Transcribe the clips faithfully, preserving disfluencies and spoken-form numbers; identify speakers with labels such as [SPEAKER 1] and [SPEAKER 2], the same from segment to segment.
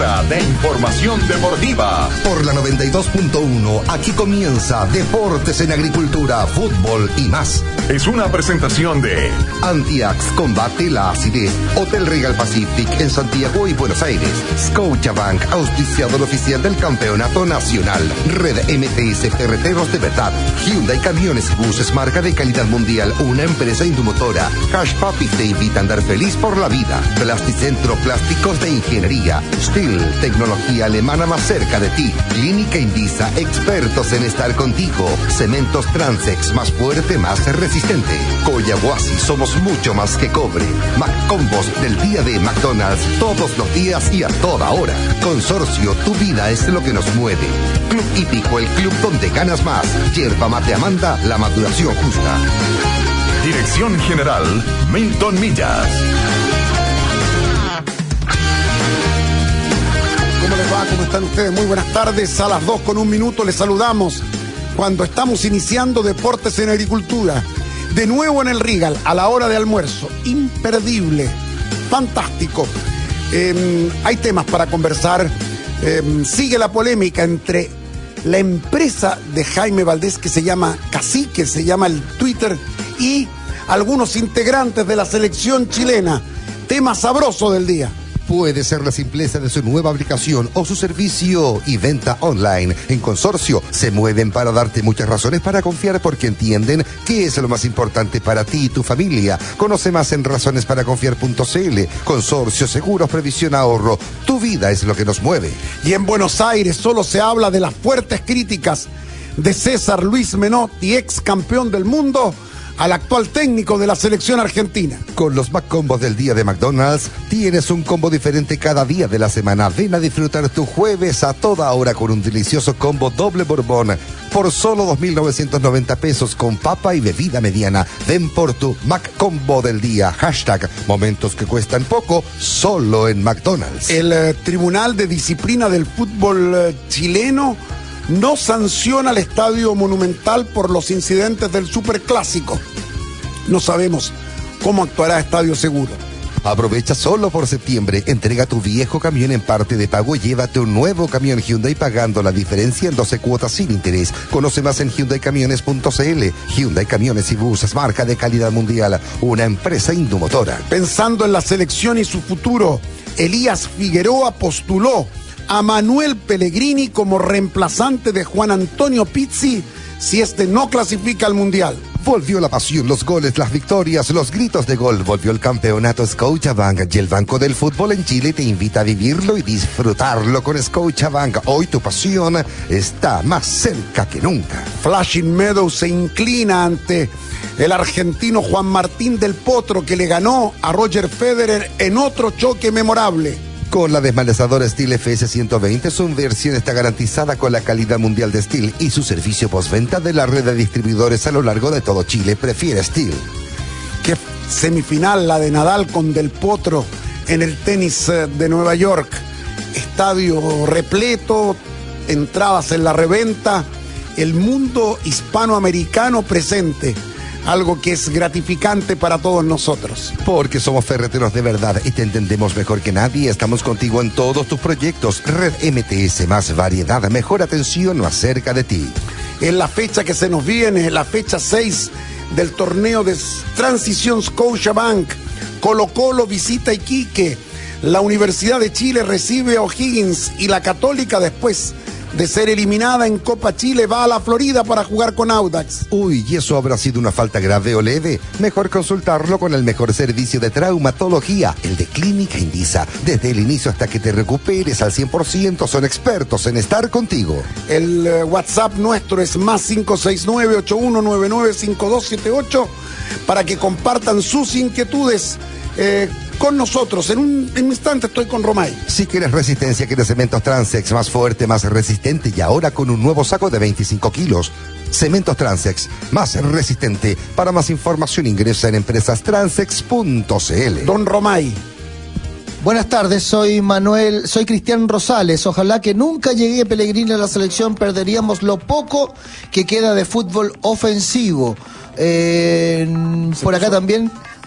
[SPEAKER 1] hora de información deportiva.
[SPEAKER 2] Por la noventa y dos punto uno, aquí comienza Deportes en Agricultura, Fútbol y más.
[SPEAKER 1] Es una presentación de
[SPEAKER 2] Antiax, combate la acidez. Hotel Regal Pacific en Santiago y Buenos Aires. Scotiabank, auspiciador oficial del Campeonato Nacional. Red M T S Ferreteros de Verdad. Hyundai Camiones y Buses, marca de calidad mundial, una empresa indumotora. Cash Papi te invita a andar feliz por la vida. Plasticentro, plásticos de ingeniería. Steel, tecnología alemana más cerca de ti. Clínica Indisa, expertos en estar contigo. Cementos Transex, más fuerte, más resistente. Coyahuasi, somos mucho más que cobre. McCombos del día de McDonald's, todos los días y a toda hora. Consorcio, tu vida es lo que nos mueve. Club Hípico, el club donde ganas más. Yerba Mate Amanda, la maduración justa.
[SPEAKER 1] Dirección General, Milton Millas.
[SPEAKER 3] ¿Cómo les va? ¿Cómo están ustedes? Muy buenas tardes. A las dos con un minuto les saludamos cuando estamos iniciando Deportes en Agricultura. De nuevo en el Regal, a la hora de almuerzo. Imperdible. Fantástico. Eh, hay temas para conversar. Eh, sigue la polémica entre la empresa de Jaime Valdés, que se llama Cacique, se llama el Twitter, y algunos integrantes de la selección chilena. Tema sabroso del día.
[SPEAKER 2] Puede ser la simpleza de su nueva aplicación o su servicio y venta online. En Consorcio se mueven para darte muchas razones para confiar, porque entienden que es lo más importante para ti y tu familia. Conoce más en razones para confiar punto c l. Consorcio, seguros, previsión, ahorro. Tu vida es lo que nos mueve.
[SPEAKER 3] Y en Buenos Aires solo se habla de las fuertes críticas de César Luis Menotti, ex campeón del mundo, al actual técnico de la selección argentina.
[SPEAKER 2] Con los McCombos del día de McDonald's, tienes un combo diferente cada día de la semana. Ven a disfrutar tu jueves a toda hora con un delicioso combo doble borbón por solo dos mil novecientos noventa pesos con papa y bebida mediana. Ven por tu McCombo del día. Hashtag momentos que cuestan poco, solo en McDonald's.
[SPEAKER 3] El eh, Tribunal de Disciplina del Fútbol eh, chileno no sanciona al Estadio Monumental por los incidentes del Superclásico. No sabemos cómo actuará Estadio Seguro.
[SPEAKER 2] Aprovecha solo por septiembre. Entrega tu viejo camión en parte de pago y llévate un nuevo camión Hyundai pagando la diferencia en doce cuotas sin interés. Conoce más en hyundai camiones punto c l. Hyundai Camiones y Buses, marca de calidad mundial, una empresa indumotora.
[SPEAKER 3] Pensando en la selección y su futuro, Elías Figueroa postuló a Manuel Pellegrini como reemplazante de Juan Antonio Pizzi si este no clasifica al Mundial.
[SPEAKER 2] Volvió la pasión, los goles, las victorias, los gritos de gol. Volvió el campeonato Scotiabank y el Banco del Fútbol en Chile te invita a vivirlo y disfrutarlo con Scotiabank. Hoy tu pasión está más cerca que nunca.
[SPEAKER 3] Flushing Meadows se inclina ante el argentino Juan Martín del Potro, que le ganó a Roger Federer en otro choque memorable.
[SPEAKER 2] Con la desmalezadora Steel F S ciento veinte, su inversión está garantizada con la calidad mundial de Steel y su servicio postventa de la red de distribuidores a lo largo de todo Chile. Prefiere Steel.
[SPEAKER 3] Qué semifinal la de Nadal con Del Potro en el tenis de Nueva York. Estadio repleto, entradas en la reventa, el mundo hispanoamericano presente. Algo que es gratificante para todos nosotros.
[SPEAKER 2] Porque somos ferreteros de verdad y te entendemos mejor que nadie. Estamos contigo en todos tus proyectos. Red M T S, más variedad, mejor atención más cerca de ti.
[SPEAKER 3] En la fecha que se nos viene, la fecha seis del torneo de Transición Scotiabank, Colo Colo visita Iquique, la Universidad de Chile recibe a O'Higgins y la Católica, después de ser eliminada en Copa Chile, va a la Florida para jugar con Audax.
[SPEAKER 2] Uy, ¿y eso habrá sido una falta grave o leve? Mejor consultarlo con el mejor servicio de traumatología, el de Clínica Indisa. Desde el inicio hasta que te recuperes al cien por ciento, son expertos en estar contigo.
[SPEAKER 3] El uh, WhatsApp nuestro es más cinco seis nueve, ocho uno nueve nueve, cinco dos siete ocho para que compartan sus inquietudes eh, con nosotros. En un, en un instante estoy con Romay.
[SPEAKER 2] Si quieres resistencia, quieres Cementos Transex, más fuerte, más resistente, y ahora con un nuevo saco de veinticinco kilos. Cementos Transex, más resistente. Para más información ingresa en empresas transex punto c l.
[SPEAKER 3] Don Romay.
[SPEAKER 4] Buenas tardes, soy Manuel, soy Cristian Rosales. Ojalá que nunca llegue Pellegrini a la selección, perderíamos lo poco que queda de fútbol ofensivo. Eh, por acá también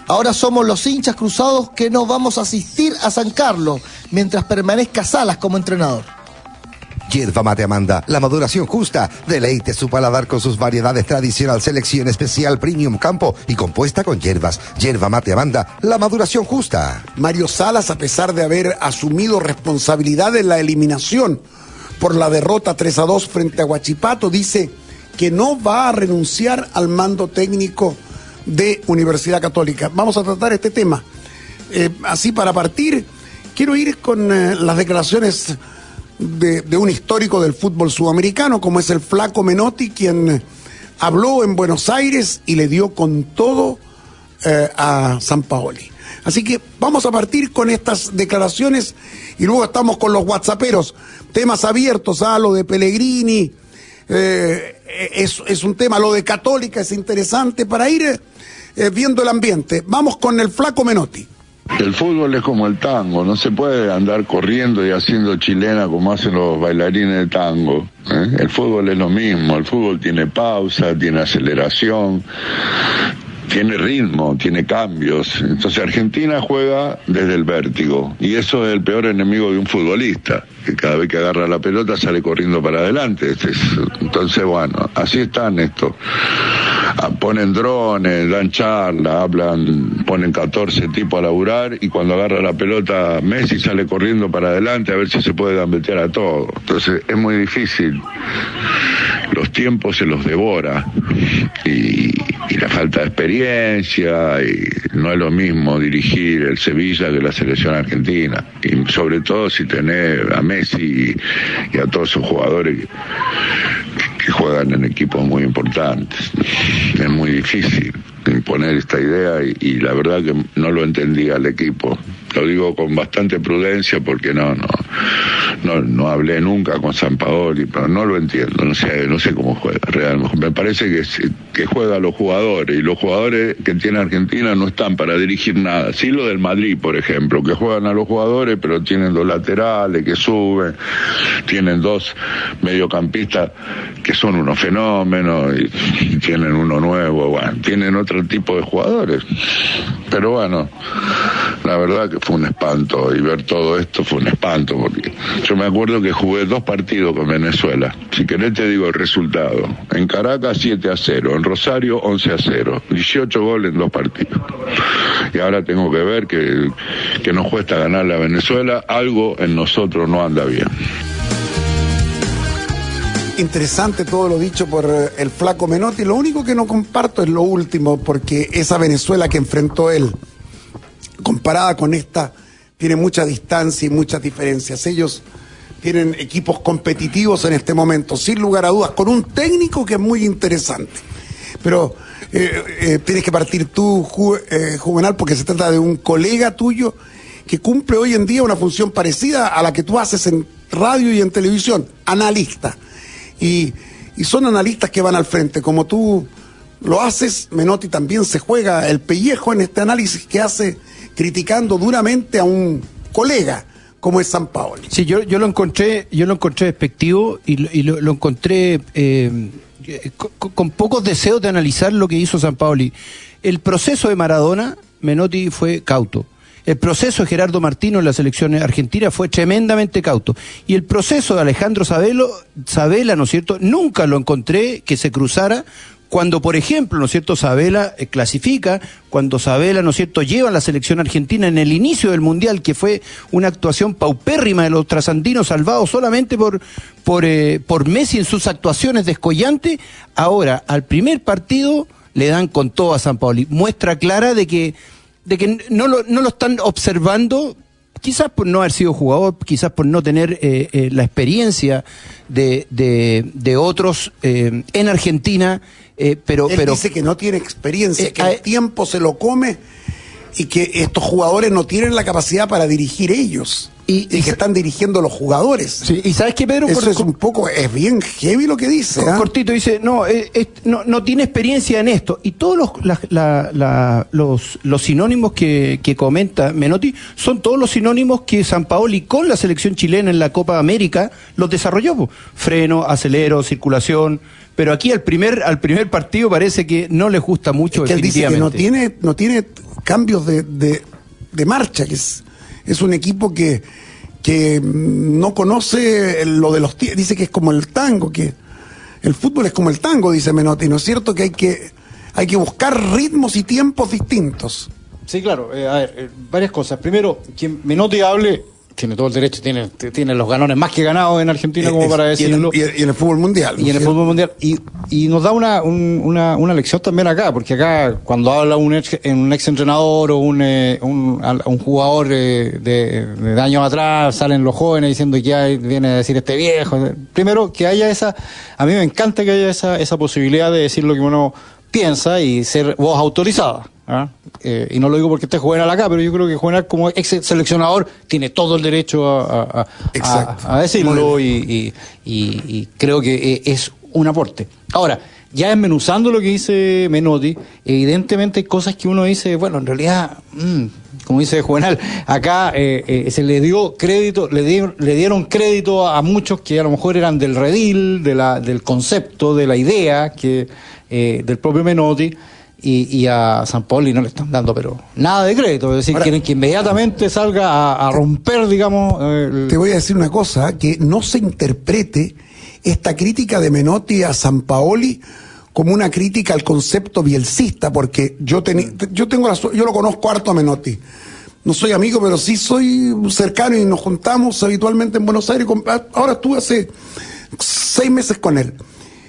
[SPEAKER 4] Ahora somos los hinchas cruzados que no vamos a asistir a San Carlos mientras permanezca Salas como entrenador.
[SPEAKER 2] Yerba Mate Amanda, la maduración justa. Deleite su paladar con sus variedades tradicional, selección especial Premium Campo y compuesta con hierbas. Yerba Mate Amanda, la maduración justa.
[SPEAKER 3] Mario Salas, a pesar de haber asumido responsabilidad en la eliminación por la derrota tres a dos frente a Huachipato, dice que no va a renunciar al mando técnico de Universidad Católica. Vamos a tratar este tema. Eh, así para partir, quiero ir con eh, las declaraciones De, de un histórico del fútbol sudamericano, como es el Flaco Menotti, quien habló en Buenos Aires y le dio con todo eh, a Sampaoli. Así que vamos a partir con estas declaraciones y luego estamos con los whatsapperos, temas abiertos, ah, lo de Pellegrini, eh, es, es un tema, lo de Católica es interesante para ir eh, viendo el ambiente. Vamos con el Flaco Menotti.
[SPEAKER 5] El fútbol es como el tango, no se puede andar corriendo y haciendo chilena como hacen los bailarines de tango, ¿eh? El fútbol es lo mismo, el fútbol tiene pausa, tiene aceleración, tiene ritmo, tiene cambios. Entonces Argentina juega desde el vértigo y eso es el peor enemigo de un futbolista, que cada vez que agarra la pelota sale corriendo para adelante. Entonces bueno, así están estos. Ponen drones, dan charla, hablan, ponen catorce tipos a laburar y cuando agarra la pelota Messi sale corriendo para adelante a ver si se puede gambetear a todo. Entonces es muy difícil, los tiempos se los devora y, y la falta de experiencia, y no es lo mismo dirigir el Sevilla que la selección argentina, y sobre todo si tenés a Messi y, y a todos esos jugadores que, que juegan en equipos muy importantes. Es muy difícil imponer esta idea y, y la verdad que no lo entendía el equipo. Lo digo con bastante prudencia porque no no no no hablé nunca con Sampaoli, pero no lo entiendo, no sé no sé cómo juega realmente. Me parece que que juega a los jugadores y los jugadores que tiene Argentina no están para dirigir nada. Sí, lo del Madrid, por ejemplo, que juegan a los jugadores pero tienen dos laterales que suben, tienen dos mediocampistas que son unos fenómenos y, y tienen uno nuevo, bueno, tienen otro tipo de jugadores. Pero bueno, la verdad que fue un espanto, y ver todo esto fue un espanto, porque yo me acuerdo que jugué dos partidos con Venezuela. Si querés te digo el resultado. En Caracas siete a cero, en Rosario once a cero, dieciocho goles en dos partidos. Y ahora tengo que ver que, que nos cuesta ganarle a Venezuela, algo en nosotros no anda bien.
[SPEAKER 3] Interesante todo lo dicho por el Flaco Menotti. Lo único que no comparto es lo último, porque esa Venezuela que enfrentó él, comparada con esta, tiene mucha distancia y muchas diferencias. Ellos tienen equipos competitivos en este momento, sin lugar a dudas, con un técnico que es muy interesante. Pero eh, eh, tienes que partir tú, Ju, eh, Juvenal, porque se trata de un colega tuyo que cumple hoy en día una función parecida a la que tú haces en radio y en televisión, analista. Y, y son analistas que van al frente, como tú lo haces. Menotti también se juega el pellejo en este análisis que hace, criticando duramente a un colega como es Sampaoli.
[SPEAKER 6] Sí, yo, yo lo encontré, yo lo encontré despectivo y lo, y lo, lo encontré eh, con, con pocos deseos de analizar lo que hizo Sampaoli. El proceso de Maradona, Menotti fue cauto. El proceso de Gerardo Martino en la selección argentina fue tremendamente cauto. Y el proceso de Alejandro Sabelo, Sabela, ¿no es cierto?, nunca lo encontré que se cruzara cuando, por ejemplo, ¿no es cierto?, Sabela eh, clasifica, cuando Sabela, ¿no es cierto?, lleva a la selección argentina en el inicio del Mundial, que fue una actuación paupérrima de los trasandinos, salvados solamente por, por, eh, por Messi en sus actuaciones descollantes. Ahora, al primer partido le dan con todo a Sampaoli. Muestra clara de que de que no lo, no lo están observando, quizás por no haber sido jugador, quizás por no tener eh, eh, la experiencia de, de, de otros eh, en Argentina, eh, pero...
[SPEAKER 3] Él
[SPEAKER 6] pero
[SPEAKER 3] dice que no tiene experiencia,
[SPEAKER 6] eh,
[SPEAKER 3] que
[SPEAKER 6] eh,
[SPEAKER 3] el tiempo se lo come y que estos jugadores no tienen la capacidad para dirigir ellos. Y, y, y que están dirigiendo los jugadores.
[SPEAKER 6] Sí, y ¿sabes qué, Pedro?
[SPEAKER 3] Eso
[SPEAKER 6] Cort,
[SPEAKER 3] es un poco, es bien heavy lo que dice. ¿eh?
[SPEAKER 6] Cortito, dice, no, eh, eh, no, no tiene experiencia en esto. Y todos los, la, la, la, los, los sinónimos que, que comenta Menotti son todos los sinónimos que Sampaoli con la selección chilena en la Copa América los desarrolló. Po. Freno, acelero, circulación. Pero aquí al primer, al primer partido parece que no les gusta mucho.
[SPEAKER 3] Es que él dice que no tiene, no tiene cambios de, de, de marcha, que es, es un equipo que, que no conoce lo de los tiempos, dice que es como el tango, que el fútbol es como el tango, dice Menotti, ¿no es cierto? Que hay que, hay que buscar ritmos y tiempos distintos.
[SPEAKER 7] Sí, claro, eh, a ver, eh, varias cosas. Primero, quien Menotti hable, tiene todo el derecho, tiene, tiene los ganones más que ganados en Argentina, como
[SPEAKER 3] es,
[SPEAKER 7] para decirlo.
[SPEAKER 3] Y en, el, y en el fútbol mundial.
[SPEAKER 7] Y en el fútbol mundial. Y, y nos da una, un, una, una lección también acá, porque acá, cuando habla un ex, un ex entrenador o un, eh, un, un jugador eh, de, de años atrás, salen los jóvenes diciendo que hay, viene a decir este viejo. Primero, que haya esa, a mí me encanta que haya esa, esa posibilidad de decir lo que uno piensa y ser voz autorizada. ¿Ah? Eh, y no lo digo porque esté Juvenal acá, pero yo creo que Juvenal como ex seleccionador tiene todo el derecho a, a, a, a decirlo y, y, y, y creo que es un aporte. Ahora, ya desmenuzando lo que dice Menotti, evidentemente hay cosas que uno dice, bueno, en realidad, mmm, como dice Juvenal, acá eh, eh, se le dio crédito, le, di, le dieron crédito a muchos que a lo mejor eran del redil, de la, del concepto, de la idea, que eh, del propio Menotti. Y, y a Sampaoli no le están dando pero nada de crédito, es decir, ahora, quieren que inmediatamente salga a, a romper, digamos. El...
[SPEAKER 3] Te voy a decir una cosa, que no se interprete esta crítica de Menotti a Sampaoli como una crítica al concepto bielcista, porque yo, teni, yo tengo la, yo lo conozco harto a Menotti. No soy amigo, pero sí soy cercano y nos juntamos habitualmente en Buenos Aires. Ahora estuve hace seis meses con él.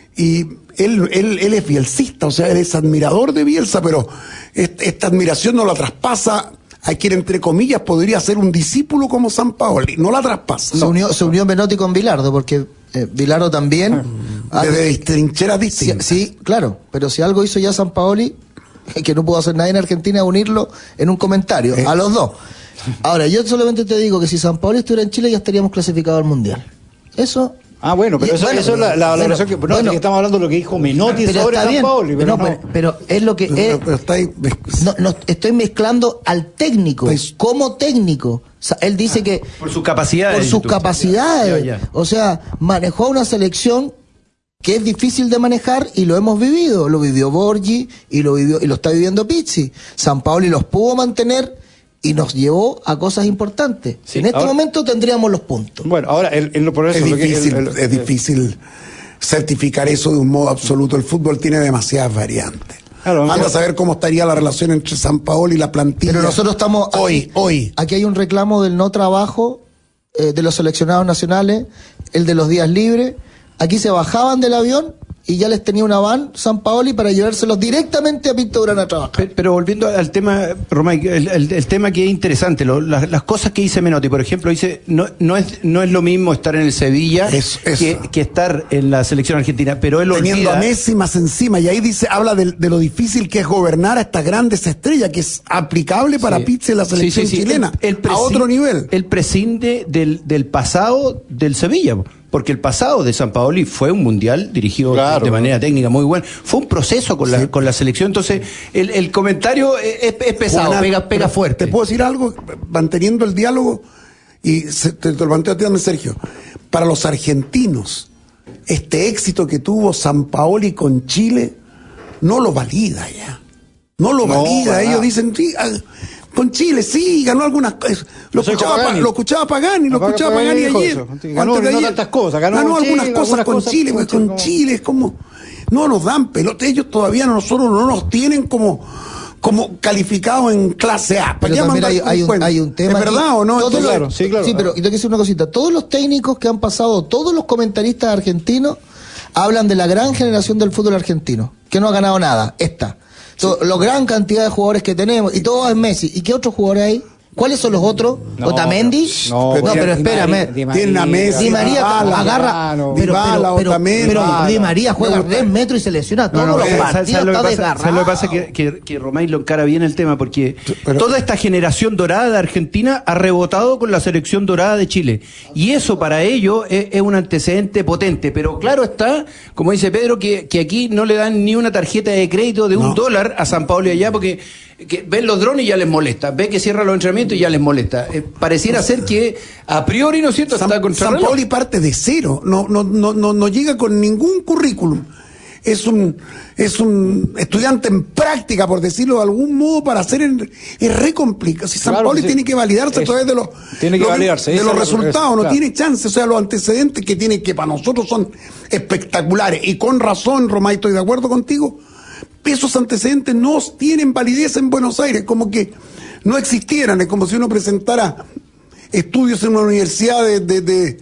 [SPEAKER 3] Y él, él, él es bielcista, o sea, él es admirador de Bielsa, pero este, esta admiración no la traspasa a quien, entre comillas, podría ser un discípulo como Sampaoli. No la traspasa.
[SPEAKER 4] Se,
[SPEAKER 3] no.
[SPEAKER 4] unió, se unió Menotti con Bilardo, porque eh, Bilardo también...
[SPEAKER 3] Ah, desde trincheras distintas.
[SPEAKER 4] Sí, sí, claro, pero si algo hizo ya Sampaoli, que no pudo hacer nadie en Argentina, unirlo en un comentario, eh. a los dos. Ahora, yo solamente te digo que si Sampaoli estuviera en Chile ya estaríamos clasificados al Mundial. Eso...
[SPEAKER 7] Ah, bueno, pero y, eso, bueno, eso es la, la valoración bueno, que... No, bueno, que estamos hablando de lo que dijo Menotti sobre Sampaoli. Pero,
[SPEAKER 4] no,
[SPEAKER 7] no.
[SPEAKER 4] pero, pero es lo que...
[SPEAKER 3] Pero,
[SPEAKER 4] es,
[SPEAKER 3] pero está ahí,
[SPEAKER 4] no, no, estoy mezclando al técnico, pues, como técnico. O sea, él dice
[SPEAKER 6] ah,
[SPEAKER 4] que...
[SPEAKER 6] Por sus capacidades.
[SPEAKER 4] Por sus capacidades. Ya, ya. O sea, manejó una selección que es difícil de manejar y lo hemos vivido. Lo vivió Borgi y lo vivió y lo está viviendo Pizzi. Sampaoli los pudo mantener... y nos llevó a cosas importantes. Sí, en este ahora, momento tendríamos los puntos.
[SPEAKER 7] Bueno, ahora el, el, por eso
[SPEAKER 3] es difícil,
[SPEAKER 7] el, el,
[SPEAKER 3] es difícil certificar eso de un modo absoluto. El fútbol tiene demasiadas variantes. Claro, Anda a saber cómo estaría la relación entre Sampaoli y la plantilla.
[SPEAKER 4] Pero nosotros estamos
[SPEAKER 3] hoy,
[SPEAKER 4] aquí,
[SPEAKER 3] hoy.
[SPEAKER 4] Aquí hay un reclamo del no trabajo eh, de los seleccionados nacionales, el de los días libres. Aquí se bajaban del avión y ya les tenía una van Sampaoli para llevárselos directamente a Pinto Durán a trabajar.
[SPEAKER 6] Pero, pero volviendo al tema, Romay, el, el, el tema que es interesante, lo, las, las cosas que dice Menotti, por ejemplo, dice, no, no es no es lo mismo estar en el Sevilla
[SPEAKER 3] eso, eso.
[SPEAKER 6] Que, que estar en la selección argentina, pero él
[SPEAKER 3] teniendo
[SPEAKER 6] olvida...
[SPEAKER 3] a Messi más encima, y ahí dice, habla de, de lo difícil que es gobernar a estas grandes estrellas, que es aplicable para sí. Pizzi en la selección sí, sí, sí. chilena, el, el prescinde, a otro nivel.
[SPEAKER 6] Él prescinde del, del pasado del Sevilla, porque el pasado de Sampaoli fue un mundial dirigido claro, de manera técnica muy buena. Fue un proceso con la, sí. con la selección. Entonces, el, el comentario es, es pesado, Buena, pega, pega fuerte.
[SPEAKER 3] ¿Te puedo decir algo? Manteniendo el diálogo, y se, te, te lo planteo a ti también, Sergio. Para los argentinos, este éxito que tuvo Sampaoli con Chile no lo valida ya. No lo no, valida. ¿verdad? Ellos dicen, sí, con Chile, sí, ganó algunas cosas. Lo, no escuchaba, lo escuchaba Pagani, lo escuchaba Pagani ayer.
[SPEAKER 7] Ganó, ganó no tantas cosas. Ganó,
[SPEAKER 3] ganó algunas
[SPEAKER 7] sí,
[SPEAKER 3] cosas
[SPEAKER 7] algunas
[SPEAKER 3] con
[SPEAKER 7] cosas
[SPEAKER 3] Chile, pues con Chile es como... No nos dan pelota. Ellos todavía nosotros no nos tienen como... como calificados en clase A.
[SPEAKER 4] Pero también hay, hay, un, hay un tema.
[SPEAKER 3] ¿Es verdad o no?
[SPEAKER 4] Todos,
[SPEAKER 7] claro, sí, claro.
[SPEAKER 4] Sí, pero y tengo que decir una cosita. Todos los técnicos que han pasado, todos los comentaristas argentinos hablan de la gran generación del fútbol argentino, que no ha ganado nada. Esta. Sí. La gran cantidad de jugadores que tenemos, y todo es Messi. ¿Y qué otros jugadores hay? ¿Cuáles son los otros?
[SPEAKER 7] No,
[SPEAKER 4] ¿Otamendi?
[SPEAKER 7] No,
[SPEAKER 4] no, pero espérame.
[SPEAKER 3] Tienen a Messi.
[SPEAKER 4] Di María Dybala, agarra.
[SPEAKER 3] No,
[SPEAKER 4] pero,
[SPEAKER 3] Dybala,
[SPEAKER 4] pero, pero, pero Di María juega tres metros y se lesiona todos no, no, los partidos. Está desgarrado.
[SPEAKER 6] ¿Sabes lo que pasa? Que, que, que Romay lo encara bien el tema, porque pero, toda esta generación dorada de Argentina ha rebotado con la selección dorada de Chile. Y eso para ellos es, es un antecedente potente. Pero claro está, como dice Pedro, que, que aquí no le dan ni una tarjeta de crédito de un no. dólar a Sampaoli allá, porque que ven los drones y ya les molesta, ven que cierran los entrenamientos y ya les molesta. Eh, pareciera ser que a priori, ¿no es cierto?,
[SPEAKER 3] San,
[SPEAKER 6] está contra
[SPEAKER 3] Sampaoli parte de cero, no, no, no, no, no llega con ningún currículum. es un es un estudiante en práctica, por decirlo de algún modo, para hacer el, es re complicado. Si San
[SPEAKER 7] Claro,
[SPEAKER 3] Paoli
[SPEAKER 7] sí.
[SPEAKER 3] tiene que validarse
[SPEAKER 7] Eso.
[SPEAKER 3] a través de los,
[SPEAKER 7] Tiene que
[SPEAKER 3] los-
[SPEAKER 7] validarse,
[SPEAKER 3] de
[SPEAKER 7] esa
[SPEAKER 3] los
[SPEAKER 7] es la-
[SPEAKER 3] resultados,
[SPEAKER 7] es-
[SPEAKER 3] no
[SPEAKER 7] claro.
[SPEAKER 3] tiene chance, o sea, los antecedentes que tiene, que para nosotros son espectaculares, y con razón, Romay, estoy de acuerdo contigo, esos antecedentes no tienen validez en Buenos Aires, como que no existieran, es como si uno presentara estudios en una universidad de, de, de,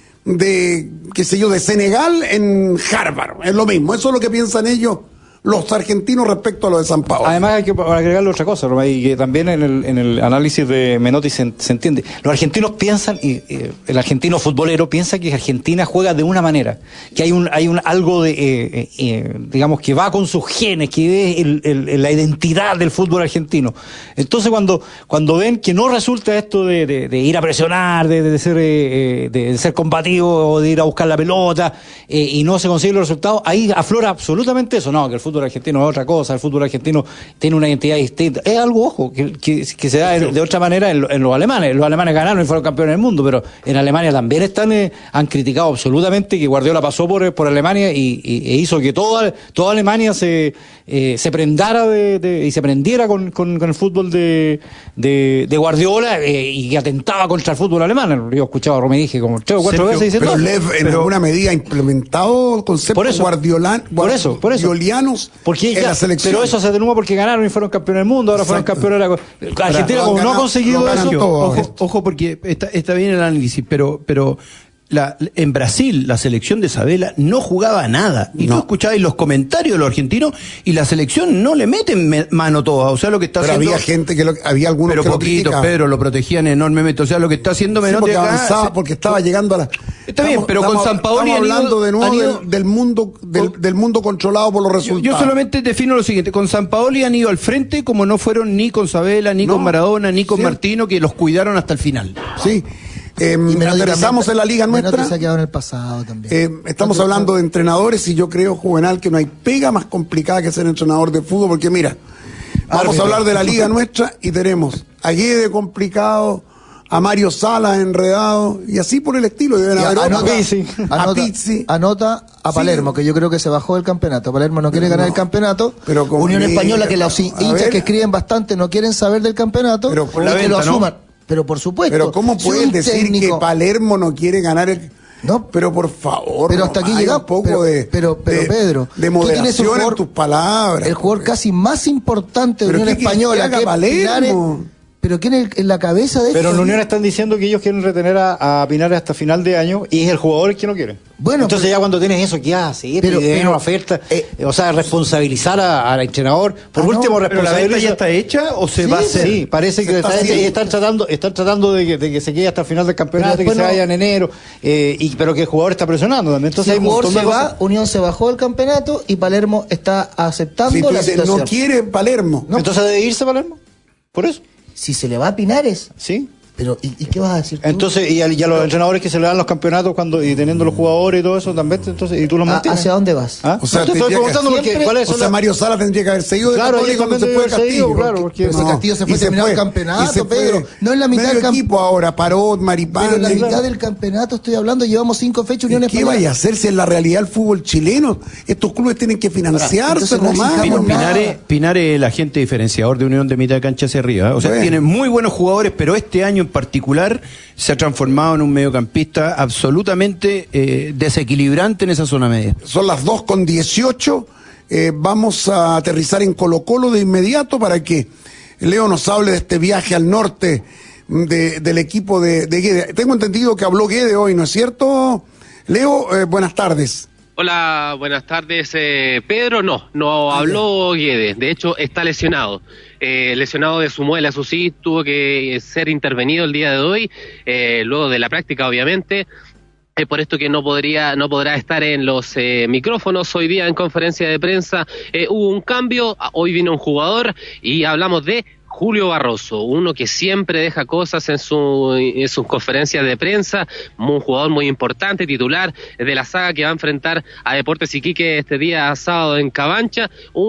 [SPEAKER 3] de, qué sé yo, de Senegal en Harvard, es lo mismo, eso es lo que piensan ellos, los argentinos, respecto a lo de San Paolo.
[SPEAKER 7] Además hay que agregarle otra cosa, Romay, y que también en el, en el análisis de Menotti se, se entiende. Los argentinos piensan, y eh, el argentino futbolero piensa que Argentina juega de una manera, que hay un hay un algo de, eh, eh, digamos, que va con sus genes, que es el, el, la identidad del fútbol argentino. Entonces cuando cuando ven que no resulta esto de, de, de ir a presionar, de, de ser eh, de ser combativo, o de ir a buscar la pelota, eh, y no se consiguen los resultados, ahí aflora absolutamente eso, no, que el fútbol argentino es otra cosa, el fútbol argentino tiene una identidad distinta. Es algo, ojo, que, que, que se da de, de otra manera en, en los alemanes. Los alemanes ganaron y fueron campeones del mundo, pero en Alemania también están eh, han criticado absolutamente que Guardiola pasó por, por Alemania y, y, e hizo que toda, toda Alemania se, eh, se prendara de, de, y se prendiera con, con, con el fútbol de, de, de Guardiola, eh, y que atentaba contra el fútbol alemán. Yo he escuchado a Romé dije como tres o cuatro
[SPEAKER 6] Sergio,
[SPEAKER 7] veces diciendo
[SPEAKER 3] Pero Lev en
[SPEAKER 6] pero-
[SPEAKER 3] alguna medida ha implementado conceptos
[SPEAKER 7] Por eso,
[SPEAKER 3] guardiolan,
[SPEAKER 7] por eso, por eso.
[SPEAKER 3] guardiolianos
[SPEAKER 7] Porque
[SPEAKER 3] en
[SPEAKER 7] ya-
[SPEAKER 3] la selección.
[SPEAKER 7] pero eso se atenúa porque ganaron y fueron campeones del mundo, ahora
[SPEAKER 3] Exacto.
[SPEAKER 7] fueron campeones de la... Argentina,
[SPEAKER 3] Ahora,
[SPEAKER 7] como
[SPEAKER 3] lo
[SPEAKER 7] no ha
[SPEAKER 3] ganan-
[SPEAKER 7] conseguido
[SPEAKER 3] lo ganan
[SPEAKER 7] eso,
[SPEAKER 3] todo.
[SPEAKER 6] Ojo, ojo, porque está, está bien el análisis, pero, pero la, en Brasil la selección de Sabela no jugaba nada. Y
[SPEAKER 3] No.
[SPEAKER 6] tú escuchabas los comentarios de los argentinos y la selección no le meten me- mano toda. O sea, lo que está
[SPEAKER 3] Pero
[SPEAKER 6] haciendo...
[SPEAKER 3] había gente que lo, había algunos
[SPEAKER 6] pero
[SPEAKER 3] que lo
[SPEAKER 6] poquitos,
[SPEAKER 3] criticaban.
[SPEAKER 6] Pedro, lo protegían enormemente. O sea, lo que está haciendo
[SPEAKER 3] Sí,
[SPEAKER 6] Menotti
[SPEAKER 3] porque
[SPEAKER 6] acá...
[SPEAKER 3] avanzaba,
[SPEAKER 6] se-
[SPEAKER 3] porque estaba llegando a la...
[SPEAKER 6] Está bien, pero con San Paoli
[SPEAKER 3] estamos
[SPEAKER 6] han ido-
[SPEAKER 3] hablando de nuevo
[SPEAKER 6] han ido-
[SPEAKER 3] del, del mundo del, del mundo controlado por los
[SPEAKER 6] Yo,
[SPEAKER 3] resultados.
[SPEAKER 6] yo solamente defino lo siguiente, con San Paoli han ido al frente como no fueron ni con Sabela, ni
[SPEAKER 3] No,
[SPEAKER 6] con Maradona, ni con
[SPEAKER 3] sí.
[SPEAKER 6] Martino, que los cuidaron hasta el final.
[SPEAKER 3] Sí. Eh,
[SPEAKER 4] Y Menotti
[SPEAKER 3] aterrizamos
[SPEAKER 4] también-
[SPEAKER 3] en la liga
[SPEAKER 4] Menotti
[SPEAKER 3] nuestra.
[SPEAKER 4] se ha quedado en el pasado también.
[SPEAKER 3] Eh, estamos hablando de entrenadores y yo creo, Juvenal, que no hay pega más complicada que ser entrenador de fútbol, porque mira, vamos
[SPEAKER 7] Árbitro.
[SPEAKER 3] a hablar de la liga nuestra y tenemos a Guede complicado, a Mario Salas enredado, y así por el estilo. Deben
[SPEAKER 4] Ya,
[SPEAKER 3] haber otros.
[SPEAKER 4] anota,
[SPEAKER 7] Pizzi.
[SPEAKER 3] a
[SPEAKER 4] anota,
[SPEAKER 3] Pizzi.
[SPEAKER 4] anota a Palermo,
[SPEAKER 3] Sí.
[SPEAKER 4] que yo creo que se bajó del campeonato. Palermo no quiere
[SPEAKER 3] Pero
[SPEAKER 4] ganar
[SPEAKER 3] no.
[SPEAKER 4] el campeonato.
[SPEAKER 3] Pero con-
[SPEAKER 4] Unión Española, que los
[SPEAKER 3] a
[SPEAKER 4] hinchas
[SPEAKER 3] ver.
[SPEAKER 4] que escriben bastante no quieren saber del campeonato,
[SPEAKER 3] Pero
[SPEAKER 4] y
[SPEAKER 3] con
[SPEAKER 4] que
[SPEAKER 3] la
[SPEAKER 4] lo
[SPEAKER 6] venta, ¿no?
[SPEAKER 4] asuman. Pero por supuesto.
[SPEAKER 3] Pero ¿cómo
[SPEAKER 4] si
[SPEAKER 3] puedes
[SPEAKER 4] un
[SPEAKER 3] decir
[SPEAKER 4] técnico-
[SPEAKER 3] que Palermo no quiere ganar el...
[SPEAKER 4] No.
[SPEAKER 3] Pero por favor,
[SPEAKER 4] Pero hasta aquí
[SPEAKER 3] hay
[SPEAKER 4] llegamos.
[SPEAKER 3] un poco
[SPEAKER 4] pero,
[SPEAKER 3] de,
[SPEAKER 4] pero, pero,
[SPEAKER 3] de-
[SPEAKER 4] Pedro,
[SPEAKER 3] de
[SPEAKER 4] tú tienes un
[SPEAKER 3] moderación
[SPEAKER 4] jugador-
[SPEAKER 3] en tus palabras.
[SPEAKER 4] El jugador casi más importante de
[SPEAKER 3] Pero
[SPEAKER 4] Unión
[SPEAKER 3] ¿qué quieres
[SPEAKER 4] Española,
[SPEAKER 3] que haga
[SPEAKER 4] que es
[SPEAKER 3] Palermo?
[SPEAKER 4] Pinares, pero ¿quién es en la cabeza de
[SPEAKER 7] Pero
[SPEAKER 4] esto?
[SPEAKER 7] en la Unión están diciendo que ellos quieren retener a, a Pinares hasta final de año y es el jugador el que no quiere.
[SPEAKER 4] Bueno,
[SPEAKER 7] entonces
[SPEAKER 4] pero-
[SPEAKER 7] ya cuando tienes eso, ¿qué haces?
[SPEAKER 4] Pero-
[SPEAKER 7] Pero,
[SPEAKER 4] pero-
[SPEAKER 7] una oferta,
[SPEAKER 4] eh,
[SPEAKER 7] o sea, responsabilizar a- al entrenador. Por
[SPEAKER 4] Ah, no,
[SPEAKER 7] último,
[SPEAKER 6] ¿Pero la venta ya
[SPEAKER 7] responsabilizar.
[SPEAKER 6] está hecha o se
[SPEAKER 4] Sí,
[SPEAKER 6] va a hacer?
[SPEAKER 7] Sí, parece
[SPEAKER 3] Se
[SPEAKER 7] que
[SPEAKER 3] está
[SPEAKER 7] está hecha y
[SPEAKER 3] haciendo.
[SPEAKER 7] están tratando, están tratando de que, de que se quede hasta el final del campeonato,
[SPEAKER 4] Pero
[SPEAKER 7] y que
[SPEAKER 4] después
[SPEAKER 7] se
[SPEAKER 4] no-
[SPEAKER 7] vaya en enero, eh, y, pero que el jugador está presionando también. Entonces
[SPEAKER 4] Si
[SPEAKER 7] hay
[SPEAKER 4] el
[SPEAKER 7] un
[SPEAKER 4] jugador
[SPEAKER 7] montón
[SPEAKER 4] se
[SPEAKER 7] de
[SPEAKER 4] va,
[SPEAKER 7] cosas.
[SPEAKER 4] Unión se bajó del campeonato y Palermo está aceptando
[SPEAKER 3] Si tú
[SPEAKER 4] la
[SPEAKER 3] dices,
[SPEAKER 4] situación.
[SPEAKER 3] no quiere Palermo.
[SPEAKER 4] No.
[SPEAKER 7] Entonces debe irse Palermo. Por eso,
[SPEAKER 4] Si se le va a Pinares,
[SPEAKER 7] sí.
[SPEAKER 4] pero ¿y, y qué vas a decir tú?
[SPEAKER 7] Entonces, y a, y a los entrenadores que se le dan los campeonatos cuando y teniendo los jugadores y todo eso también, entonces, y tú los
[SPEAKER 4] ¿A-
[SPEAKER 7] mantienes.
[SPEAKER 4] ¿Hacia dónde vas?
[SPEAKER 7] ¿Ah?
[SPEAKER 3] O sea,
[SPEAKER 7] No te estoy
[SPEAKER 3] tendría que-
[SPEAKER 7] preguntando porque
[SPEAKER 4] siempre-
[SPEAKER 7] cuáles
[SPEAKER 3] O
[SPEAKER 7] son
[SPEAKER 3] sea,
[SPEAKER 7] las-
[SPEAKER 3] Mario Sala tendría que haber seguido de
[SPEAKER 7] Claro,
[SPEAKER 3] Católica
[SPEAKER 7] ellos
[SPEAKER 3] cuando se
[SPEAKER 7] también
[SPEAKER 3] fue
[SPEAKER 7] deben haber
[SPEAKER 3] Castillo.
[SPEAKER 7] seguido, claro, porque-
[SPEAKER 4] Pero ese Castillo se fue
[SPEAKER 3] y
[SPEAKER 4] terminado el
[SPEAKER 3] fue,
[SPEAKER 4] campeonato,
[SPEAKER 3] y se fue
[SPEAKER 4] Pedro. No es la mitad
[SPEAKER 3] medio
[SPEAKER 4] del camp-
[SPEAKER 3] equipo ahora, Parot, Maripán.
[SPEAKER 4] Pero la
[SPEAKER 3] ¿qué-
[SPEAKER 4] mitad del campeonato estoy hablando, llevamos cinco fechas Unión
[SPEAKER 3] ¿Qué
[SPEAKER 4] Española.
[SPEAKER 3] vaya a hacerse en la realidad el fútbol chileno? Estos clubes tienen que financiarse,
[SPEAKER 4] Entonces no
[SPEAKER 3] Román.
[SPEAKER 4] exijamos
[SPEAKER 3] Román.
[SPEAKER 4] nada.
[SPEAKER 6] Pinares, Pinares es el agente diferenciador de Unión de mitad de cancha hacia arriba. ¿eh? O sea,
[SPEAKER 3] Bueno.
[SPEAKER 6] tiene muy buenos jugadores, pero este año en particular se ha transformado en un mediocampista absolutamente eh, desequilibrante en esa zona media.
[SPEAKER 3] Son las dos con dieciocho. Eh, vamos a aterrizar en Colo Colo de inmediato para que Leo nos hable de este viaje al norte de- del equipo de, de Guede. Tengo entendido que habló Guede hoy, ¿no es cierto? Leo, eh, buenas tardes.
[SPEAKER 8] Hola, buenas tardes. Eh, Pedro, no, no habló Guedes. De hecho, está lesionado. Eh, lesionado de su muela, eso sí, tuvo que ser intervenido el día de hoy, eh, luego de la práctica, obviamente. Es por esto que no podría, no podrá estar en los eh, micrófonos hoy día en conferencia de prensa. Eh, hubo un cambio, hoy vino un jugador y hablamos de Julio Barroso, uno que siempre deja cosas en, su, en sus conferencias de prensa, un jugador muy importante, titular de la saga que va a enfrentar a Deportes Iquique este día sábado en Cabancha,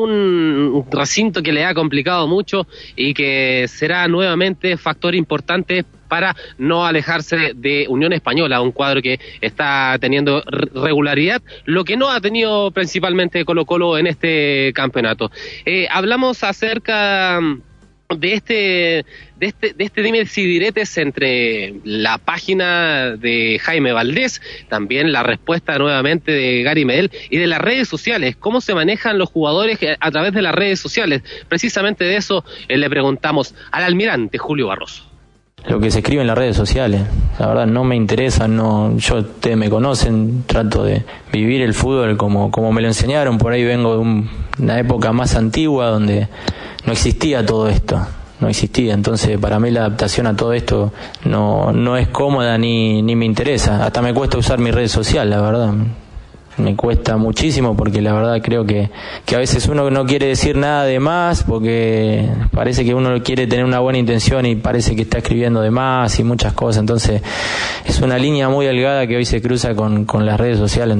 [SPEAKER 8] un recinto que le ha complicado mucho y que será nuevamente factor importante para no alejarse de Unión Española, un cuadro que está teniendo regularidad, lo que no ha tenido principalmente Colo-Colo en este campeonato. Eh, hablamos acerca de este de este de este dimes y diretes entre la página de Jaime Valdés, también la respuesta nuevamente de Gary Medel y de las redes sociales, cómo se manejan los jugadores a través de las redes sociales. Precisamente de eso eh, le preguntamos al almirante Julio Barroso.
[SPEAKER 9] Lo que se escribe en las redes sociales, la verdad no me interesa, no, yo, ustedes me conocen, trato de vivir el fútbol como, como me lo enseñaron. Por ahí vengo de un, una época más antigua donde no existía todo esto, no existía, entonces para mí la adaptación a todo esto no, no es cómoda ni, ni me interesa, hasta me cuesta usar mi red social, la verdad. Me cuesta muchísimo porque la verdad creo que, que a veces uno no quiere decir nada de más porque parece que uno quiere tener una buena intención y parece que está escribiendo de más y muchas cosas. Entonces es una línea muy delgada que hoy se cruza con, con las redes sociales.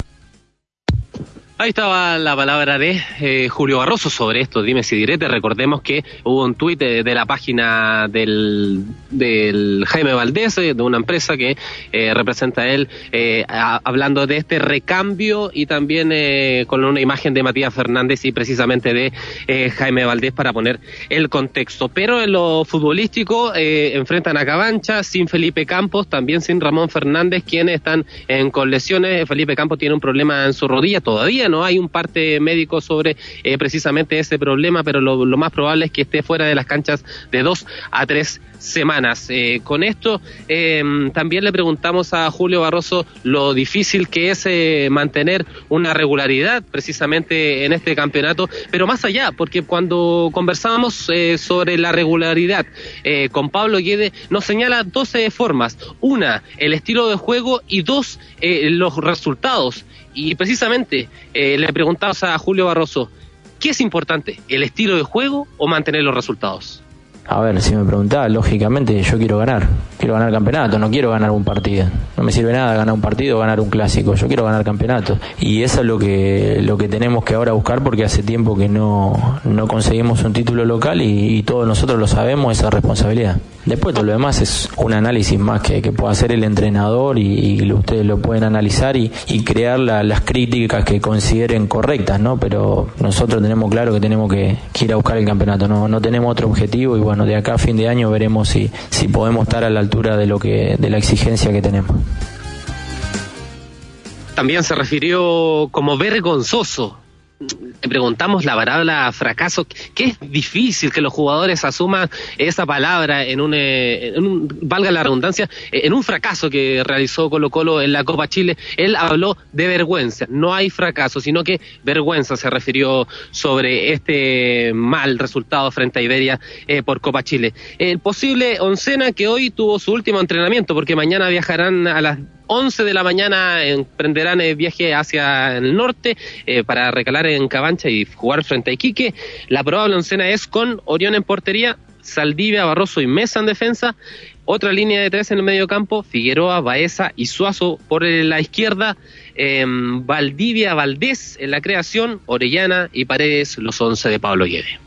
[SPEAKER 8] Ahí estaba la palabra de eh, Julio Barroso sobre estos dimes y diretes. Recordemos que hubo un tuit de, de la página del, del Jaime Valdés, de una empresa que eh, representa a él, eh, a, hablando de este recambio y también eh, con una imagen de Matías Fernández y precisamente de eh, Jaime Valdés para poner el contexto. Pero en lo futbolístico eh, enfrentan a Cabancha sin Felipe Campos, también sin Ramón Fernández, quienes están en, con lesiones. Felipe Campos tiene un problema en su rodilla todavía. No hay un parte médico sobre eh, precisamente ese problema, pero lo, lo más probable es que esté fuera de las canchas de dos a tres semanas. Eh, con esto eh, también le preguntamos a Julio Barroso lo difícil que es eh, mantener una regularidad precisamente en este campeonato, pero más allá, porque cuando conversábamos eh, sobre la regularidad eh, con Pablo Guede, nos señala dos eh, formas: una, el estilo de juego, y dos, eh, los resultados. Y precisamente eh, le preguntamos a Julio Barroso, ¿qué es importante, el estilo de juego o mantener los resultados?
[SPEAKER 9] A ver, si me preguntás, lógicamente yo quiero ganar, quiero ganar campeonato, no quiero ganar un partido. No me sirve nada ganar un partido o ganar un clásico, yo quiero ganar campeonato. Y eso es lo que lo que tenemos que ahora buscar, porque hace tiempo que no, no conseguimos un título local y, y todos nosotros lo sabemos, esa responsabilidad. Después todo lo demás es un análisis más que, que puede hacer el entrenador y, y ustedes lo pueden analizar y, y crear la, las críticas que consideren correctas, ¿no? Pero nosotros tenemos claro que tenemos que, que ir a buscar el campeonato, no, no tenemos otro objetivo y bueno, de acá a fin de año veremos si, si podemos estar a la altura de lo que de la exigencia que tenemos.
[SPEAKER 8] También se refirió como vergonzoso. Le preguntamos la palabra fracaso, que es difícil que los jugadores asuman esa palabra en un, eh, en un, valga la redundancia, en un fracaso que realizó Colo-Colo en la Copa Chile. Él habló de vergüenza, no hay fracaso, sino que vergüenza se refirió sobre este mal resultado frente a Iberia eh, por Copa Chile. El posible oncena que hoy tuvo su último entrenamiento, porque mañana viajarán a las once de la mañana, emprenderán el viaje hacia el norte eh, para recalar en Cabancha y jugar frente a Iquique. La probable oncena es con Orión en portería, Saldivia, Barroso y Mesa en defensa. Otra línea de tres en el medio campo: Figueroa, Baeza y Suazo por la izquierda. Eh, Valdivia, Valdés en la creación, Orellana y Paredes los once de Pablo Guede.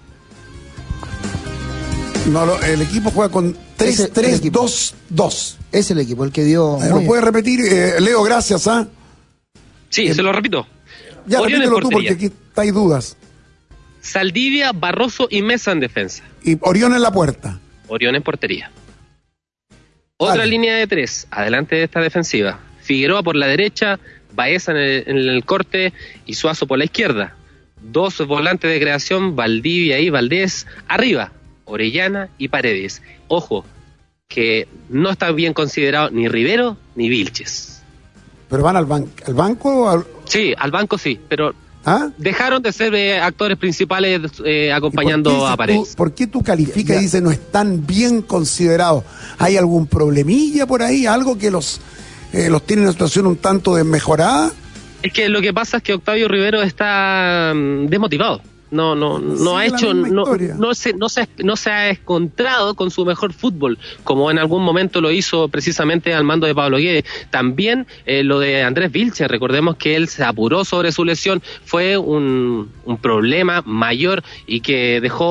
[SPEAKER 3] No, lo, el equipo juega con tres tres dos dos.
[SPEAKER 4] Es el equipo el que dio.
[SPEAKER 3] Eh, ¿Lo puedes repetir, eh, Leo? Gracias, ¿ah? ¿eh?
[SPEAKER 8] Sí, eh, se lo repito.
[SPEAKER 3] Ya, Orión repítelo tú, porque aquí hay dudas.
[SPEAKER 8] Saldivia, Barroso y Mesa en defensa.
[SPEAKER 3] Y Orión en la puerta.
[SPEAKER 8] Orión en portería. Otra Dale. línea de tres, adelante de esta defensiva: Figueroa por la derecha, Baeza en el, en el corte y Suazo por la izquierda. Dos volantes de creación, Valdivia y Valdés. Arriba, Orellana y Paredes. Ojo, que no está bien considerado ni Rivero ni Vilches.
[SPEAKER 3] ¿Pero van al, ban al banco? Al...
[SPEAKER 8] Sí, al banco sí, pero
[SPEAKER 3] ¿Ah?
[SPEAKER 8] dejaron de ser eh, actores principales eh, acompañando a Paredes.
[SPEAKER 3] Tú, ¿Por qué tú calificas y dices no están bien considerados? ¿Hay algún problemilla por ahí? ¿Algo que los, eh, los tiene en una situación un tanto desmejorada?
[SPEAKER 8] Es que lo que pasa es que Octavio Rivero está um, desmotivado. No, no, no ha hecho, no, no se, no se, no se ha encontrado con su mejor fútbol, como en algún momento lo hizo precisamente al mando de Pablo Guede. También eh, lo de Andrés Vilches, recordemos que él se apuró sobre su lesión, fue un, un problema mayor y que dejó en,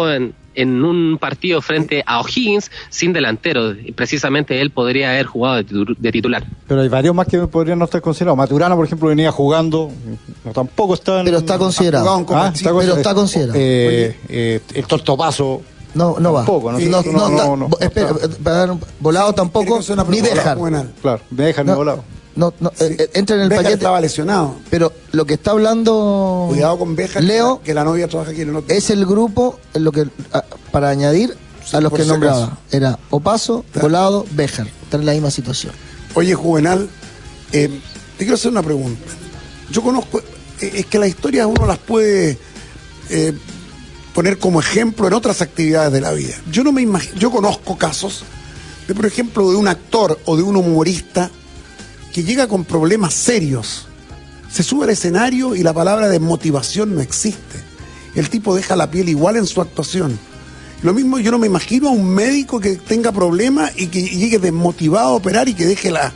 [SPEAKER 8] en un partido frente a O'Higgins sin delantero. Precisamente él podría haber jugado de, titu- de titular.
[SPEAKER 7] Pero hay varios más que podrían no estar considerados. Maturana, por ejemplo, venía jugando, no, tampoco está en...
[SPEAKER 4] Pero está considerado.
[SPEAKER 7] Ah, está
[SPEAKER 4] Pero
[SPEAKER 7] considerado.
[SPEAKER 4] está considerado.
[SPEAKER 7] Eh, eh, el Tortopaso...
[SPEAKER 4] No, no va.
[SPEAKER 7] Tampoco, no,
[SPEAKER 4] no,
[SPEAKER 7] no,
[SPEAKER 4] no,
[SPEAKER 7] no,
[SPEAKER 4] está-
[SPEAKER 7] no, no,
[SPEAKER 4] espera,
[SPEAKER 7] no.
[SPEAKER 4] para dar un- volado tampoco,
[SPEAKER 3] Tiene que ser una
[SPEAKER 4] ni
[SPEAKER 3] pregunta
[SPEAKER 4] dejar.
[SPEAKER 3] juvenal.
[SPEAKER 7] Claro, me dejan
[SPEAKER 4] No,
[SPEAKER 7] ni volado.
[SPEAKER 4] No, no,
[SPEAKER 3] Sí.
[SPEAKER 4] eh, eh, entra en el
[SPEAKER 3] Béjar
[SPEAKER 4] paquete.
[SPEAKER 3] estaba lesionado.
[SPEAKER 4] Pero lo que está hablando
[SPEAKER 3] Cuidado con Béjar,
[SPEAKER 4] Leo
[SPEAKER 3] que la novia trabaja aquí en el otro.
[SPEAKER 4] es el grupo, en lo que a- para añadir
[SPEAKER 3] Sí,
[SPEAKER 4] a los
[SPEAKER 3] por
[SPEAKER 4] que
[SPEAKER 3] si
[SPEAKER 4] nombraba.
[SPEAKER 3] acaso.
[SPEAKER 4] Era Opaso,
[SPEAKER 3] Claro.
[SPEAKER 4] Volado, Béjar. Están en la misma situación.
[SPEAKER 3] Oye, Juvenal, eh, te quiero hacer una pregunta. Yo conozco, eh, es que las historias uno las puede eh, poner como ejemplo en otras actividades de la vida. Yo no me imagino, yo conozco casos de, por ejemplo, de un actor o de un humorista que llega con problemas serios, se sube al escenario y la palabra desmotivación no existe. El tipo deja la piel igual en su actuación. Lo mismo, yo no me imagino a un médico que tenga problemas y que llegue desmotivado a operar y que deje la,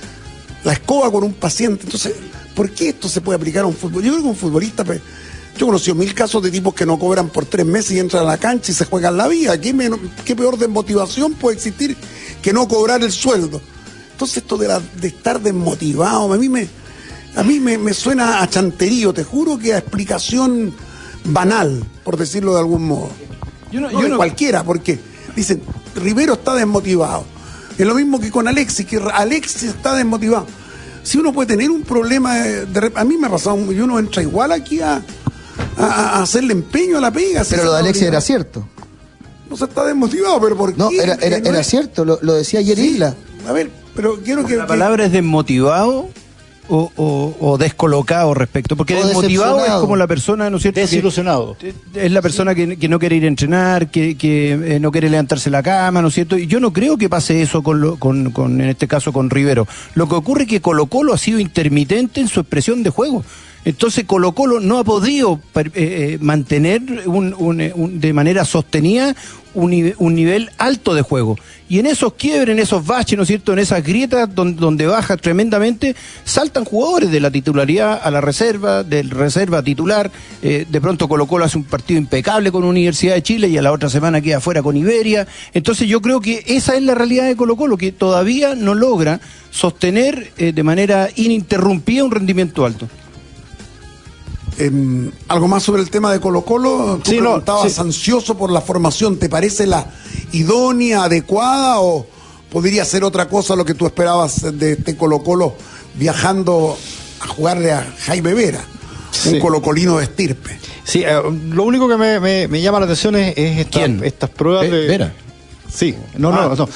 [SPEAKER 3] la escoba con un paciente. Entonces, ¿por qué esto se puede aplicar a un fútbol? Yo creo que un futbolista, pues, yo he conocido mil casos de tipos que no cobran por tres meses y entran a la cancha y se juegan la vida. ¿Qué, menos, qué peor desmotivación puede existir que no cobrar el sueldo? Entonces, esto de, la, de estar desmotivado, a mí me, a mí me, me suena a chanterío, te juro que a explicación banal, por decirlo de algún modo.
[SPEAKER 6] Yo no-
[SPEAKER 3] No,
[SPEAKER 6] yo
[SPEAKER 3] de
[SPEAKER 6] no-
[SPEAKER 3] cualquiera, porque dicen, Rivero está desmotivado. Es lo mismo que con Alexis, que Alexis está desmotivado. Si uno puede tener un problema, de, de rep- a mí me ha pasado, y uno entra igual aquí a, a, a hacerle empeño a la pega. si
[SPEAKER 4] Pero
[SPEAKER 3] se
[SPEAKER 4] lo de
[SPEAKER 3] está
[SPEAKER 4] Alexis era
[SPEAKER 3] obligado.
[SPEAKER 4] cierto.
[SPEAKER 3] No se está desmotivado, pero ¿por qué?
[SPEAKER 4] No, era, era,
[SPEAKER 3] Que no
[SPEAKER 4] era
[SPEAKER 3] es-
[SPEAKER 4] cierto, lo, lo decía ayer
[SPEAKER 3] Sí.
[SPEAKER 4] Isla.
[SPEAKER 3] A ver, pero quiero que...
[SPEAKER 6] La
[SPEAKER 3] que-
[SPEAKER 6] palabra es desmotivado o, o, o descolocado respecto, porque
[SPEAKER 4] O
[SPEAKER 6] desmotivado es
[SPEAKER 4] decepcionado.
[SPEAKER 6] como la persona, ¿no es cierto? Que-
[SPEAKER 7] Desilusionado.
[SPEAKER 6] es la persona que, que no quiere ir a entrenar, que, que eh, no quiere levantarse la cama, ¿no es cierto? Y yo no creo que pase eso con, lo- con, con en este caso con Rivero. Lo que ocurre es que Colo Colo ha sido intermitente en su expresión de juego. Entonces Colo Colo no ha podido per- eh, eh, mantener un, un, eh, un- de manera sostenida un, nive- un nivel alto de juego. Y en esos quiebres, en esos baches, ¿no es cierto?, en esas grietas donde, donde baja tremendamente, saltan jugadores de la titularidad a la reserva, del reserva a titular. Eh, de pronto Colo Colo hace un partido impecable con Universidad de Chile y a la otra semana queda fuera con Iberia. Entonces yo creo que esa es la realidad de Colo Colo, que todavía no logra sostener eh, de manera ininterrumpida un rendimiento alto.
[SPEAKER 3] Em, algo más sobre el tema de Colo Colo. Tú
[SPEAKER 7] Sí, no,
[SPEAKER 3] preguntabas
[SPEAKER 7] sí.
[SPEAKER 3] ansioso por la formación. ¿Te parece la idónea, adecuada o podría ser otra cosa lo que tú esperabas de este Colo Colo viajando a jugarle a Jaime Vera,
[SPEAKER 7] Sí.
[SPEAKER 3] un colocolino de estirpe?
[SPEAKER 7] Sí, eh, lo único que me, me, me llama la atención es, es esta-
[SPEAKER 6] ¿Quién?
[SPEAKER 7] estas pruebas
[SPEAKER 6] Ve-
[SPEAKER 7] de...
[SPEAKER 6] Vera.
[SPEAKER 7] Sí, no,
[SPEAKER 3] Ah.
[SPEAKER 7] no, no.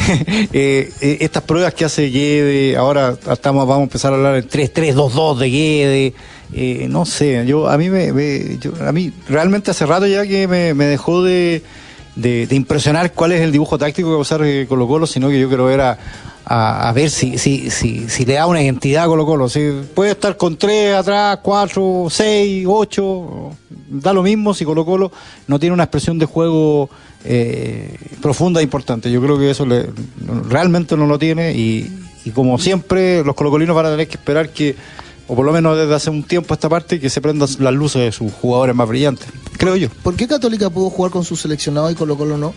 [SPEAKER 7] Eh, eh, estas pruebas que hace Guede, ahora estamos, vamos a empezar a hablar del tres tres dos dos de Guede, eh, no sé, yo a mí me, me- yo- a mí realmente hace rato ya que me, me dejó de, de, de impresionar cuál es el dibujo táctico que va a usar eh, Colo Colo, sino que yo quiero ver a, a, a ver si, si, si, si le da una identidad a Colo Colo, si puede estar con tres atrás, cuatro, seis, ocho, da lo mismo si Colo Colo no tiene una expresión de juego eh, profunda e importante. Yo creo que eso le, realmente no lo tiene y, y como siempre los colocolinos van a tener que esperar que, o por lo menos desde hace un tiempo a esta parte, que se prendan las luces de sus jugadores más brillantes, creo yo.
[SPEAKER 4] ¿Por qué Católica pudo jugar con su seleccionado y Colo Colo no?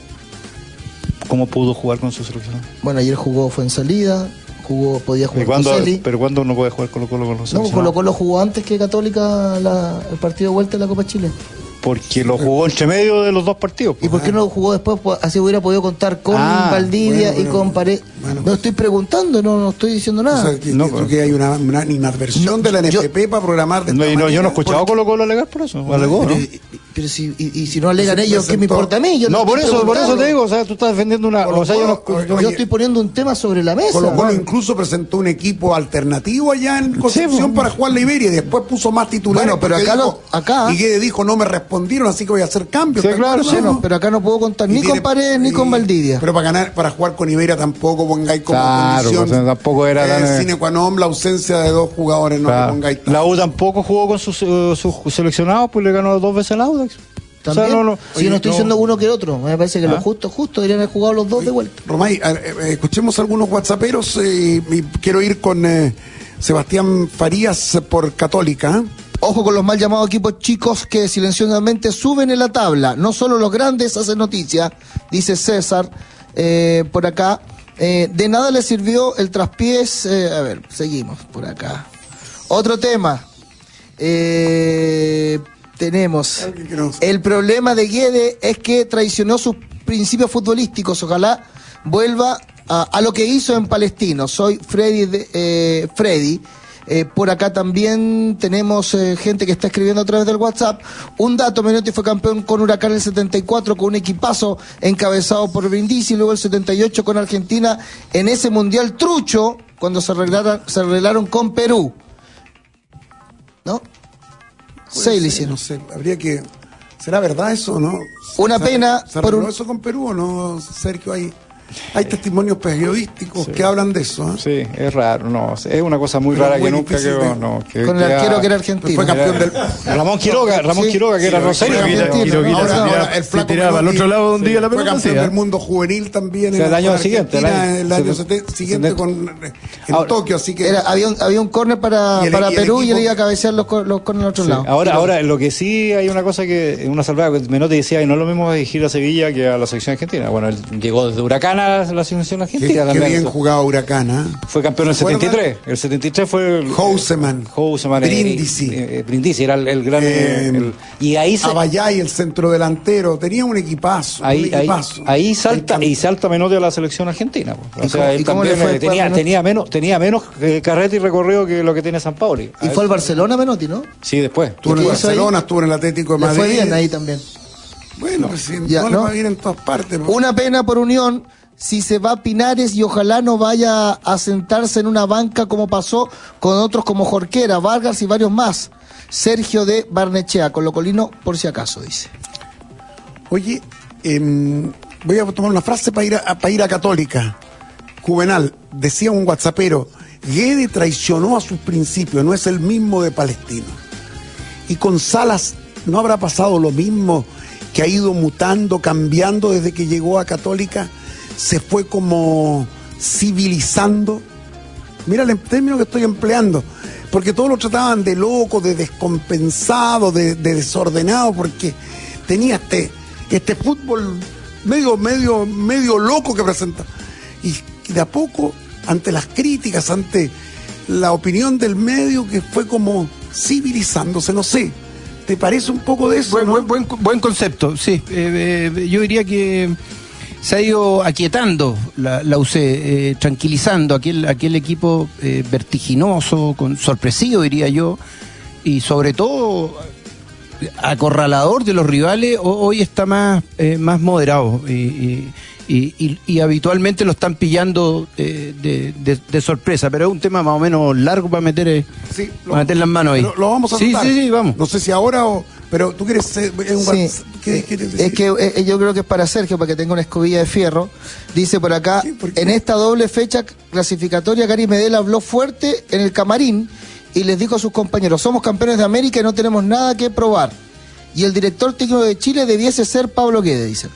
[SPEAKER 7] ¿Cómo pudo jugar con su selección?
[SPEAKER 4] Bueno, ayer jugó fue en salida, jugó, podía
[SPEAKER 7] ¿Y
[SPEAKER 4] jugar
[SPEAKER 7] cuándo-
[SPEAKER 4] Coselli.
[SPEAKER 7] ¿Pero cuándo no puede jugar Colo Colo con los
[SPEAKER 4] No,
[SPEAKER 7] seleccionados?
[SPEAKER 4] Colo Colo jugó antes que Católica la- el partido de vuelta de la Copa Chile.
[SPEAKER 7] Porque lo jugó entre medio de los dos partidos.
[SPEAKER 4] ¿Y por qué no lo jugó después? Pues así hubiera podido contar con
[SPEAKER 7] Ah,
[SPEAKER 4] Valdivia
[SPEAKER 3] bueno,
[SPEAKER 4] y
[SPEAKER 3] bueno,
[SPEAKER 4] con Pared.
[SPEAKER 3] bueno,
[SPEAKER 4] no
[SPEAKER 3] pues.
[SPEAKER 4] estoy preguntando, no, no estoy diciendo
[SPEAKER 3] O
[SPEAKER 4] nada.
[SPEAKER 3] sea, que,
[SPEAKER 7] No,
[SPEAKER 3] que-
[SPEAKER 7] pero-
[SPEAKER 3] que hay una, una animadversión de la N F P para programar de
[SPEAKER 7] No,
[SPEAKER 3] esta
[SPEAKER 7] y no, yo no he
[SPEAKER 3] manera.
[SPEAKER 7] escuchado a Colo Colo alegar por eso. Alegó, ¿no?
[SPEAKER 4] pero, y- pero si, y, y si no alegan
[SPEAKER 3] Se
[SPEAKER 4] ellos, ¿qué me
[SPEAKER 3] presentó-
[SPEAKER 4] importa a mí? Yo
[SPEAKER 7] No, por
[SPEAKER 4] estoy
[SPEAKER 7] eso, por eso
[SPEAKER 4] preguntando.
[SPEAKER 7] te digo, o sea, tú estás defendiendo una...
[SPEAKER 3] Colo
[SPEAKER 7] O sea, yo no...
[SPEAKER 3] Colo-
[SPEAKER 4] Yo
[SPEAKER 3] Oye,
[SPEAKER 4] estoy poniendo un tema sobre la mesa.
[SPEAKER 3] Colo Colo
[SPEAKER 4] Bueno,
[SPEAKER 3] incluso presentó un equipo alternativo allá en Concepción
[SPEAKER 7] pues.
[SPEAKER 3] para jugar la Iberia y después puso más titulares.
[SPEAKER 4] Bueno, pero
[SPEAKER 3] porque
[SPEAKER 4] acá
[SPEAKER 3] dijo-
[SPEAKER 4] lo- acá-
[SPEAKER 3] Y que dijo, no me respondieron, así que voy a hacer cambios.
[SPEAKER 7] Sí,
[SPEAKER 3] ¿te
[SPEAKER 7] claro,
[SPEAKER 3] acuerdas,
[SPEAKER 7] sí,
[SPEAKER 3] no?
[SPEAKER 4] no, pero acá no puedo contar
[SPEAKER 3] Y
[SPEAKER 4] ni
[SPEAKER 3] tiene-
[SPEAKER 4] con Paredes ni
[SPEAKER 3] y-
[SPEAKER 4] con Valdivia.
[SPEAKER 3] Pero para ganar, para jugar con Iberia tampoco pongáis como
[SPEAKER 7] Claro,
[SPEAKER 3] condición.
[SPEAKER 7] pues, tampoco era tan,
[SPEAKER 3] eh,
[SPEAKER 7] eh,
[SPEAKER 3] sine qua non la ausencia de dos jugadores, no
[SPEAKER 7] Claro.
[SPEAKER 3] le pongáis tanto.
[SPEAKER 7] La U tampoco jugó con sus, eh, sus seleccionados, pues le ganó dos veces al Audax.
[SPEAKER 4] También,
[SPEAKER 7] O sea, no, no.
[SPEAKER 4] si yo no estoy
[SPEAKER 3] no.
[SPEAKER 4] diciendo uno que otro, me parece que
[SPEAKER 7] ¿Ah?
[SPEAKER 4] lo justo, justo, deberían haber jugado los dos de vuelta.
[SPEAKER 3] Romay, a- eh, escuchemos algunos whatsapperos eh, y quiero ir con eh, Sebastián Farías por Católica. ¿eh?
[SPEAKER 4] Ojo con los mal llamados equipos chicos que silenciosamente suben en la tabla. No solo los grandes hacen noticia, dice César eh, por acá. Eh, de nada le sirvió el traspiés. Eh, a ver, seguimos por acá. Otro tema. Eh, tenemos el problema de Guede es que traicionó sus principios futbolísticos. Ojalá vuelva a, a lo que hizo en Palestino. Soy Freddy de, eh, Freddy. Eh, por acá también tenemos eh, gente que está escribiendo a través del WhatsApp. Un dato: Menotti fue campeón con Huracán en el setenta y cuatro con un equipazo encabezado por Brindisi, y luego el setenta y ocho con Argentina en ese mundial trucho cuando se arreglaron, se arreglaron con Perú, ¿no? Seis le hicieron.
[SPEAKER 3] No sé, habría que... ¿Será verdad eso o no?
[SPEAKER 4] Una
[SPEAKER 3] ¿Se,
[SPEAKER 4] pena
[SPEAKER 3] ¿Se
[SPEAKER 4] por
[SPEAKER 3] arregló
[SPEAKER 4] un...
[SPEAKER 3] eso con Perú o no, Sergio? Hay... Hay testimonios periodísticos sí. que hablan de eso. ¿eh?
[SPEAKER 7] Sí, es raro, no, es una cosa muy Pero rara muy que nunca quedó,
[SPEAKER 3] de...
[SPEAKER 7] no, que,
[SPEAKER 4] con el
[SPEAKER 7] que
[SPEAKER 4] arquero
[SPEAKER 7] ha...
[SPEAKER 4] que era argentino.
[SPEAKER 3] Fue campeón del...
[SPEAKER 7] Ramón Quiroga, Ramón sí. Quiroga que sí, era Rosario.
[SPEAKER 3] El flaco
[SPEAKER 6] tiraba al otro lado un
[SPEAKER 3] sí.
[SPEAKER 6] día la
[SPEAKER 3] pelota. Fue campeón
[SPEAKER 6] sí,
[SPEAKER 3] del mundo juvenil también.
[SPEAKER 7] O sea, el año siguiente.
[SPEAKER 3] El año, el año se, siguiente se, con, en ahora, Tokio, así que...
[SPEAKER 4] Era, había un, había un córner para, el, para y Perú equipo... y él iba a cabecear los, los córneres al otro sí. lado.
[SPEAKER 7] Ahora, ahora, lo que sí hay una cosa que, una salvada, que Menotti decía que no es lo mismo dirigir a Sevilla que a la selección argentina. Bueno, él llegó desde Huracán a la selección argentina también.
[SPEAKER 3] Bien jugado Huracán, ¿eh?
[SPEAKER 7] Fue campeón en el setenta y tres. El setenta y tres fue el
[SPEAKER 3] Houseman,
[SPEAKER 7] Houseman
[SPEAKER 3] Brindisi,
[SPEAKER 7] eh, eh, Brindisi era el, el gran
[SPEAKER 3] eh,
[SPEAKER 7] el, y ahí se,
[SPEAKER 3] Abayay, el centro delantero, tenía un equipazo,
[SPEAKER 7] ahí,
[SPEAKER 3] un equipazo.
[SPEAKER 7] Ahí, ahí salta ahí y salta Menotti a la selección argentina. Pues. O sea, él
[SPEAKER 4] cómo
[SPEAKER 7] también
[SPEAKER 4] fue,
[SPEAKER 7] tenía tenía menos tenía menos eh, carrete y recorrido que lo que tiene San Paoli.
[SPEAKER 4] Y fue al Barcelona Menotti, ¿no?
[SPEAKER 7] Sí, después.
[SPEAKER 3] Estuvo en el Barcelona, estuvo en el Atlético de Madrid.
[SPEAKER 4] Le fue bien ahí también.
[SPEAKER 3] Bueno, pues sí,
[SPEAKER 4] ya,
[SPEAKER 3] no,
[SPEAKER 4] ¿no?
[SPEAKER 3] le va bien en todas partes. ¿No?
[SPEAKER 4] Una pena por Unión. Si se va a Pinares y ojalá no vaya a sentarse en una banca como pasó con otros como Jorquera, Vargas y varios más. Sergio de Barnechea, Colocolino por si acaso, dice.
[SPEAKER 3] Oye, eh, voy a tomar una frase para ir a, para ir a Católica. Juvenal, decía un whatsappero, Guede traicionó a sus principios, no es el mismo de Palestino. Y con Salas, ¿no habrá pasado lo mismo? Que ha ido mutando, cambiando desde que llegó a Católica. Se fue como civilizando. Mira el término que estoy empleando, porque todos lo trataban de loco, de descompensado, de, de desordenado, porque tenía este, este fútbol medio, medio, medio loco que presenta. Y, y de a poco, ante las críticas, ante la opinión del medio, que fue como civilizándose, no sé. ¿Te parece un poco de eso?
[SPEAKER 6] Buen,
[SPEAKER 3] ¿no?
[SPEAKER 6] buen, buen, buen concepto, sí. Eh, eh, yo diría que se ha ido aquietando la, la U C, eh, tranquilizando aquel, aquel equipo eh, vertiginoso, con, sorpresivo diría yo, y sobre todo acorralador de los rivales. Hoy está más, eh, más moderado y, y, y, y habitualmente lo están pillando eh, de, de, de sorpresa, pero es un tema más o menos largo para meter, eh,
[SPEAKER 3] sí, lo,
[SPEAKER 6] para meter las manos ahí.
[SPEAKER 3] Lo, lo vamos a
[SPEAKER 6] sí,
[SPEAKER 3] tratar.
[SPEAKER 6] sí, sí, vamos.
[SPEAKER 3] No sé si ahora o... Pero tú quieres... Eh, un
[SPEAKER 4] sí.
[SPEAKER 3] ¿Qué quieres decir?
[SPEAKER 4] Es que eh, yo creo que es para Sergio, para que tenga una escobilla de fierro. Dice por acá, sí, en esta doble fecha clasificatoria, Gary Medel habló fuerte en el camarín y les dijo a sus compañeros, somos campeones de América y no tenemos nada que probar. Y el director técnico de Chile debiese ser Pablo Guede, dice.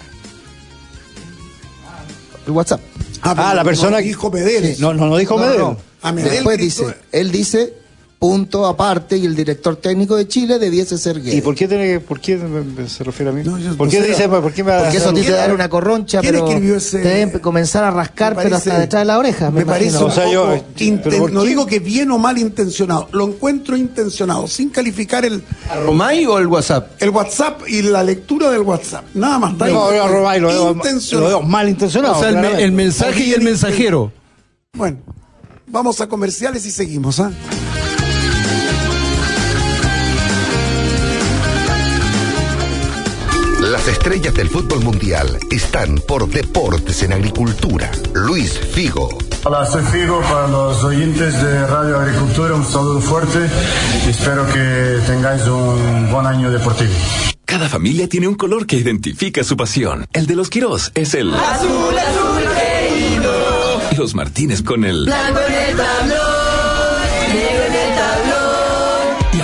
[SPEAKER 4] El WhatsApp.
[SPEAKER 3] Ah,
[SPEAKER 7] ah la persona
[SPEAKER 3] que dijo Medel.
[SPEAKER 7] Sí. No, no, no dijo no, Medel.
[SPEAKER 3] No. A Medel
[SPEAKER 4] Después dice, él dice... punto aparte, y el director técnico de Chile debiese ser Guede.
[SPEAKER 7] ¿Y por qué, tiene, por qué se refiere a mí?
[SPEAKER 3] No, yo,
[SPEAKER 7] ¿Por,
[SPEAKER 3] no
[SPEAKER 7] qué
[SPEAKER 3] sé,
[SPEAKER 7] dice, ¿Por qué me va a
[SPEAKER 4] Porque eso te dar una corroncha, pero
[SPEAKER 3] ese,
[SPEAKER 4] te deben comenzar a rascar,
[SPEAKER 3] parece,
[SPEAKER 4] pero hasta detrás de la oreja.
[SPEAKER 3] Me, me parece un
[SPEAKER 7] o sea,
[SPEAKER 3] poco
[SPEAKER 7] yo,
[SPEAKER 3] inten, no digo que bien o mal intencionado, lo encuentro intencionado, sin calificar el...
[SPEAKER 6] ¿A Romay o el WhatsApp?
[SPEAKER 3] El WhatsApp y la lectura del WhatsApp, nada más.
[SPEAKER 7] No, no, a Romay lo veo, lo veo mal intencionado.
[SPEAKER 6] O sea, el, el mensaje y el mensajero.
[SPEAKER 3] Bueno, vamos a comerciales y seguimos, ¿ah? ¿eh?
[SPEAKER 2] Las estrellas del fútbol mundial están por Deportes en Agricultura. Luis Figo.
[SPEAKER 10] Hola, soy Figo. Para los oyentes de Radio Agricultura, un saludo fuerte y espero que tengáis un buen año deportivo.
[SPEAKER 11] Cada familia tiene un color que identifica su pasión. El de los Quirós es el
[SPEAKER 12] azul, azul querido.
[SPEAKER 11] Los Martínez con el
[SPEAKER 12] blanco en el tablón, negro en el tablón.
[SPEAKER 11] Y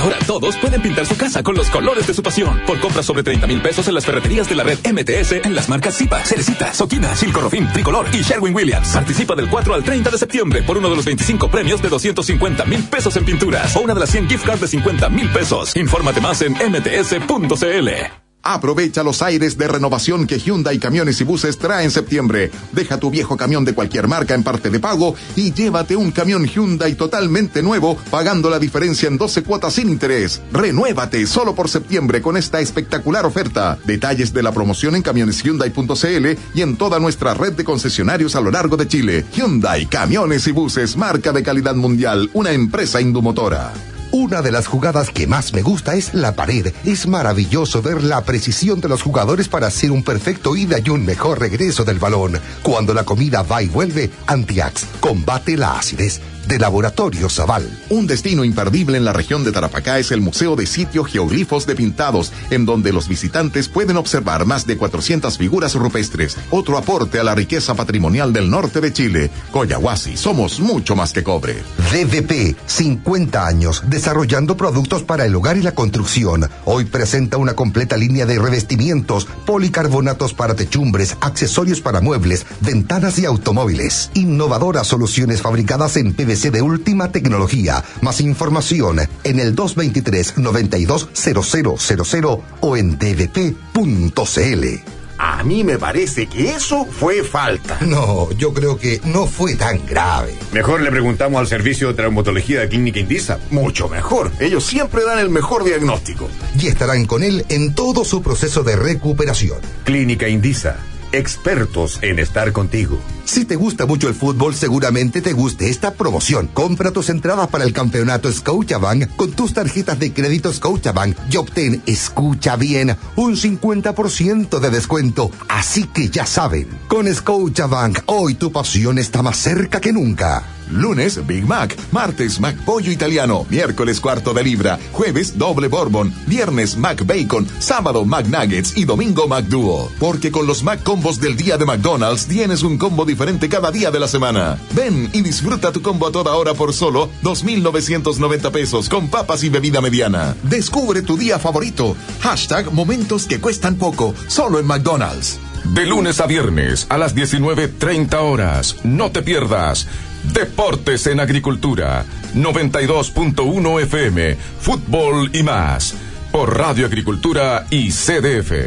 [SPEAKER 11] Ahora todos pueden pintar su casa con los colores de su pasión. Por compras sobre treinta mil pesos en las ferreterías de la red M T S en las marcas Zipa, Cerecita, Soquina, Silcorrofin, Tricolor y Sherwin-Williams. Participa del cuatro al treinta de septiembre por uno de los veinticinco premios de doscientos cincuenta mil pesos en pinturas o una de las cien gift cards de cincuenta mil pesos. Infórmate más en m t s punto c l.
[SPEAKER 1] Aprovecha los aires de renovación que Hyundai Camiones y Buses trae en septiembre. Deja tu viejo camión de cualquier marca en parte de pago y llévate un camión Hyundai totalmente nuevo, pagando la diferencia en doce cuotas sin interés. Renuévate solo por septiembre con esta espectacular oferta. Detalles de la promoción en camiones hyundai punto c l y en toda nuestra red de concesionarios a lo largo de Chile. Hyundai Camiones y Buses, marca de calidad mundial, una empresa indumotora.
[SPEAKER 2] Una de las jugadas que más me gusta es la pared. Es maravilloso ver la precisión de los jugadores para hacer un perfecto ida y un mejor regreso del balón. Cuando la comida va y vuelve, Antiax combate la acidez. De Laboratorio Zaval.
[SPEAKER 1] Un destino imperdible en la región de Tarapacá es el Museo de Sitio Geoglifos de Pintados, en donde los visitantes pueden observar más de cuatrocientas figuras rupestres. Otro aporte a la riqueza patrimonial del norte de Chile. Coyahuasi, somos mucho más que cobre.
[SPEAKER 2] D D P, cincuenta años, desarrollando productos para el hogar y la construcción. Hoy presenta una completa línea de revestimientos, policarbonatos para techumbres, accesorios para muebles, ventanas y automóviles. Innovadoras soluciones fabricadas en P V C de última tecnología. Más información en el dos veintitrés, noventa y dos, cero cero cero cero o en d v p punto c l.
[SPEAKER 13] A mí me parece que eso fue falta.
[SPEAKER 2] No, yo creo que no fue tan grave.
[SPEAKER 13] Mejor le preguntamos al servicio de traumatología de Clínica Indisa. Mucho mejor. Ellos siempre dan el mejor diagnóstico.
[SPEAKER 2] Y estarán con él en todo su proceso de recuperación.
[SPEAKER 13] Clínica Indisa. Expertos en estar contigo.
[SPEAKER 2] Si te gusta mucho el fútbol, seguramente te guste esta promoción. Compra tus entradas para el campeonato Scotiabank con tus tarjetas de crédito Scotiabank y obtén, escucha bien, un cincuenta por ciento de descuento. Así que ya saben, con Scotiabank, hoy tu pasión está más cerca que nunca.
[SPEAKER 1] Lunes, Big Mac. Martes, Mac Pollo Italiano. Miércoles, cuarto de libra. Jueves, doble Bourbon. Viernes, Mac Bacon. Sábado, Mac Nuggets. Y domingo, Mac Duo. Porque con los Mac Combos del día de McDonald's tienes un combo diferente cada día de la semana. Ven y disfruta tu combo a toda hora por solo dos mil novecientos noventa pesos con papas y bebida mediana. Descubre tu día favorito. Hashtag momentos que cuestan poco. Solo en McDonald's.
[SPEAKER 14] De lunes a viernes a las diecinueve treinta horas. No te pierdas Deportes en Agricultura, noventa y dos punto uno F M, Fútbol y más, por Radio Agricultura y C D F.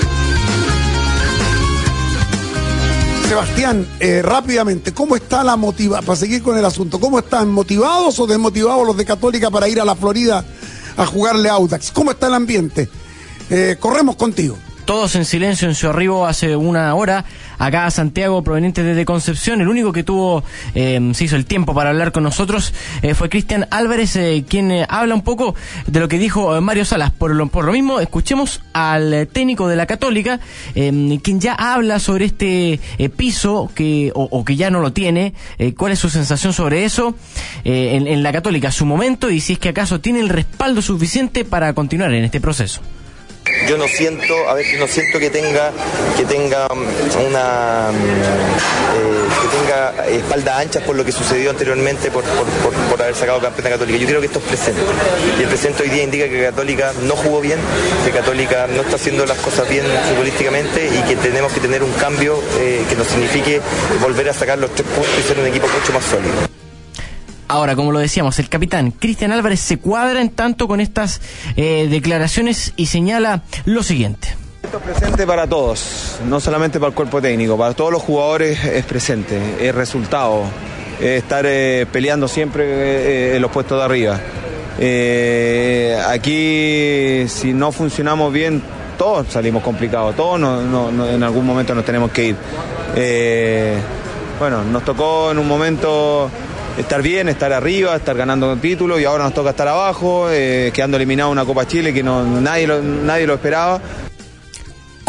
[SPEAKER 3] Sebastián, eh, rápidamente, ¿cómo está la motivación? Para seguir con el asunto, ¿cómo están motivados o desmotivados los de Católica para ir a la Florida a jugarle a Audax? ¿Cómo está el ambiente? Eh, corremos contigo.
[SPEAKER 15] Todos en silencio en su arribo hace una hora acá a Santiago, proveniente desde Concepción. El único que tuvo, eh, se hizo el tiempo para hablar con nosotros eh, fue Cristian Álvarez, eh, quien eh, habla un poco de lo que dijo eh, Mario Salas. Por lo, por lo mismo, escuchemos al eh, técnico de la Católica, eh, quien ya habla sobre este eh, piso que o, o que ya no lo tiene, eh, cuál es su sensación sobre eso eh, en, en la Católica, su momento, y si es que acaso tiene el respaldo suficiente para continuar en este proceso.
[SPEAKER 16] Yo no siento, a ver, no siento que tenga, que tenga una, eh, que tenga espaldas anchas por lo que sucedió anteriormente por, por, por, por haber sacado campeona Católica. Yo creo que esto es presente. Y el presente hoy día indica que Católica no jugó bien, que Católica no está haciendo las cosas bien futbolísticamente y que tenemos que tener un cambio eh, que nos signifique volver a sacar los tres puntos y ser un equipo mucho más sólido.
[SPEAKER 15] Ahora, como lo decíamos, el capitán Cristian Álvarez se cuadra en tanto con estas eh, declaraciones y señala lo siguiente.
[SPEAKER 17] Esto es presente para todos, no solamente para el cuerpo técnico, para todos los jugadores es presente, es resultado, es estar eh, peleando siempre eh, en los puestos de arriba. Eh, aquí, si no funcionamos bien, todos salimos complicados, todos no, no, no, en algún momento nos tenemos que ir. Eh, bueno, nos tocó en un momento estar bien, estar arriba, estar ganando títulos y ahora nos toca estar abajo, eh, quedando eliminado una Copa Chile que no, nadie, lo, nadie lo esperaba.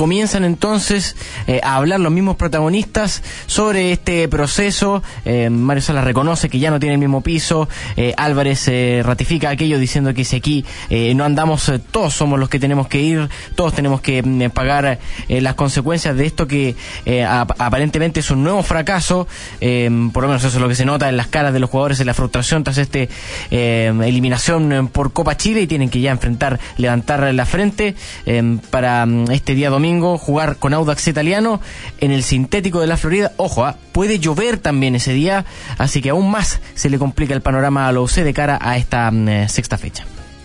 [SPEAKER 15] comienzan entonces eh, a hablar los mismos protagonistas sobre este proceso. eh, Mario Salas reconoce que ya no tiene el mismo piso. eh, Álvarez eh, ratifica aquello diciendo que si aquí eh, no andamos, eh, todos somos los que tenemos que ir, todos tenemos que eh, pagar eh, las consecuencias de esto que eh, ap- aparentemente es un nuevo fracaso. eh, por lo menos eso es lo que se nota en las caras de los jugadores, en la frustración tras este eh, eliminación por Copa Chile, y tienen que ya enfrentar, levantar la frente eh, para este día domingo jugar con Audax Italiano en el sintético de la Florida. Ojo, ¿eh? puede llover también ese día, así que aún más se le complica el panorama a la U C de cara a esta eh, sexta fecha.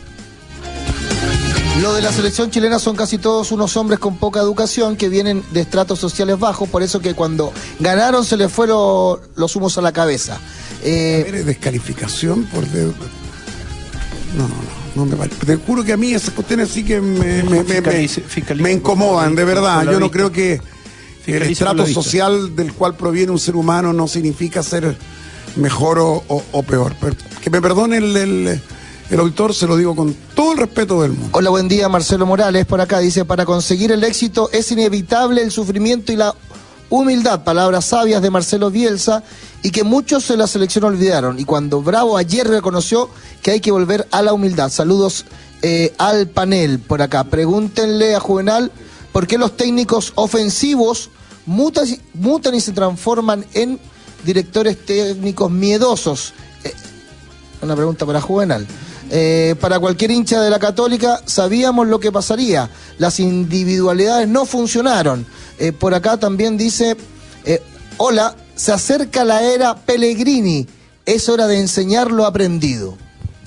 [SPEAKER 4] Lo de la selección chilena son casi todos unos hombres con poca educación que vienen de estratos sociales bajos, por eso que cuando ganaron se les fue lo, los humos a la cabeza.
[SPEAKER 3] Eh, a ver, descalificación por... De... No, no, no. No me vale. Te juro que a mí esas cuestiones sí que me, me, me, me, me incomodan, de verdad. Yo no creo que el estrato social del cual proviene un ser humano no significa ser mejor o, o, o peor. Pero que me perdone el, el, el auditor, se lo digo con todo el respeto del mundo.
[SPEAKER 4] Hola, buen día, Marcelo Morales por acá. Dice, para conseguir el éxito es inevitable el sufrimiento y la humildad. Palabras sabias de Marcelo Bielsa, y que muchos de la selección olvidaron. Y cuando Bravo ayer reconoció que hay que volver a la humildad. Saludos eh, al panel por acá. Pregúntenle a Juvenal por qué los técnicos ofensivos mutan, mutan y se transforman en directores técnicos miedosos. Eh, una pregunta para Juvenal. Eh, para cualquier hincha de la Católica sabíamos lo que pasaría. Las individualidades no funcionaron. Eh, por acá también dice, eh, hola, se acerca la era Pellegrini, es hora de enseñar lo aprendido.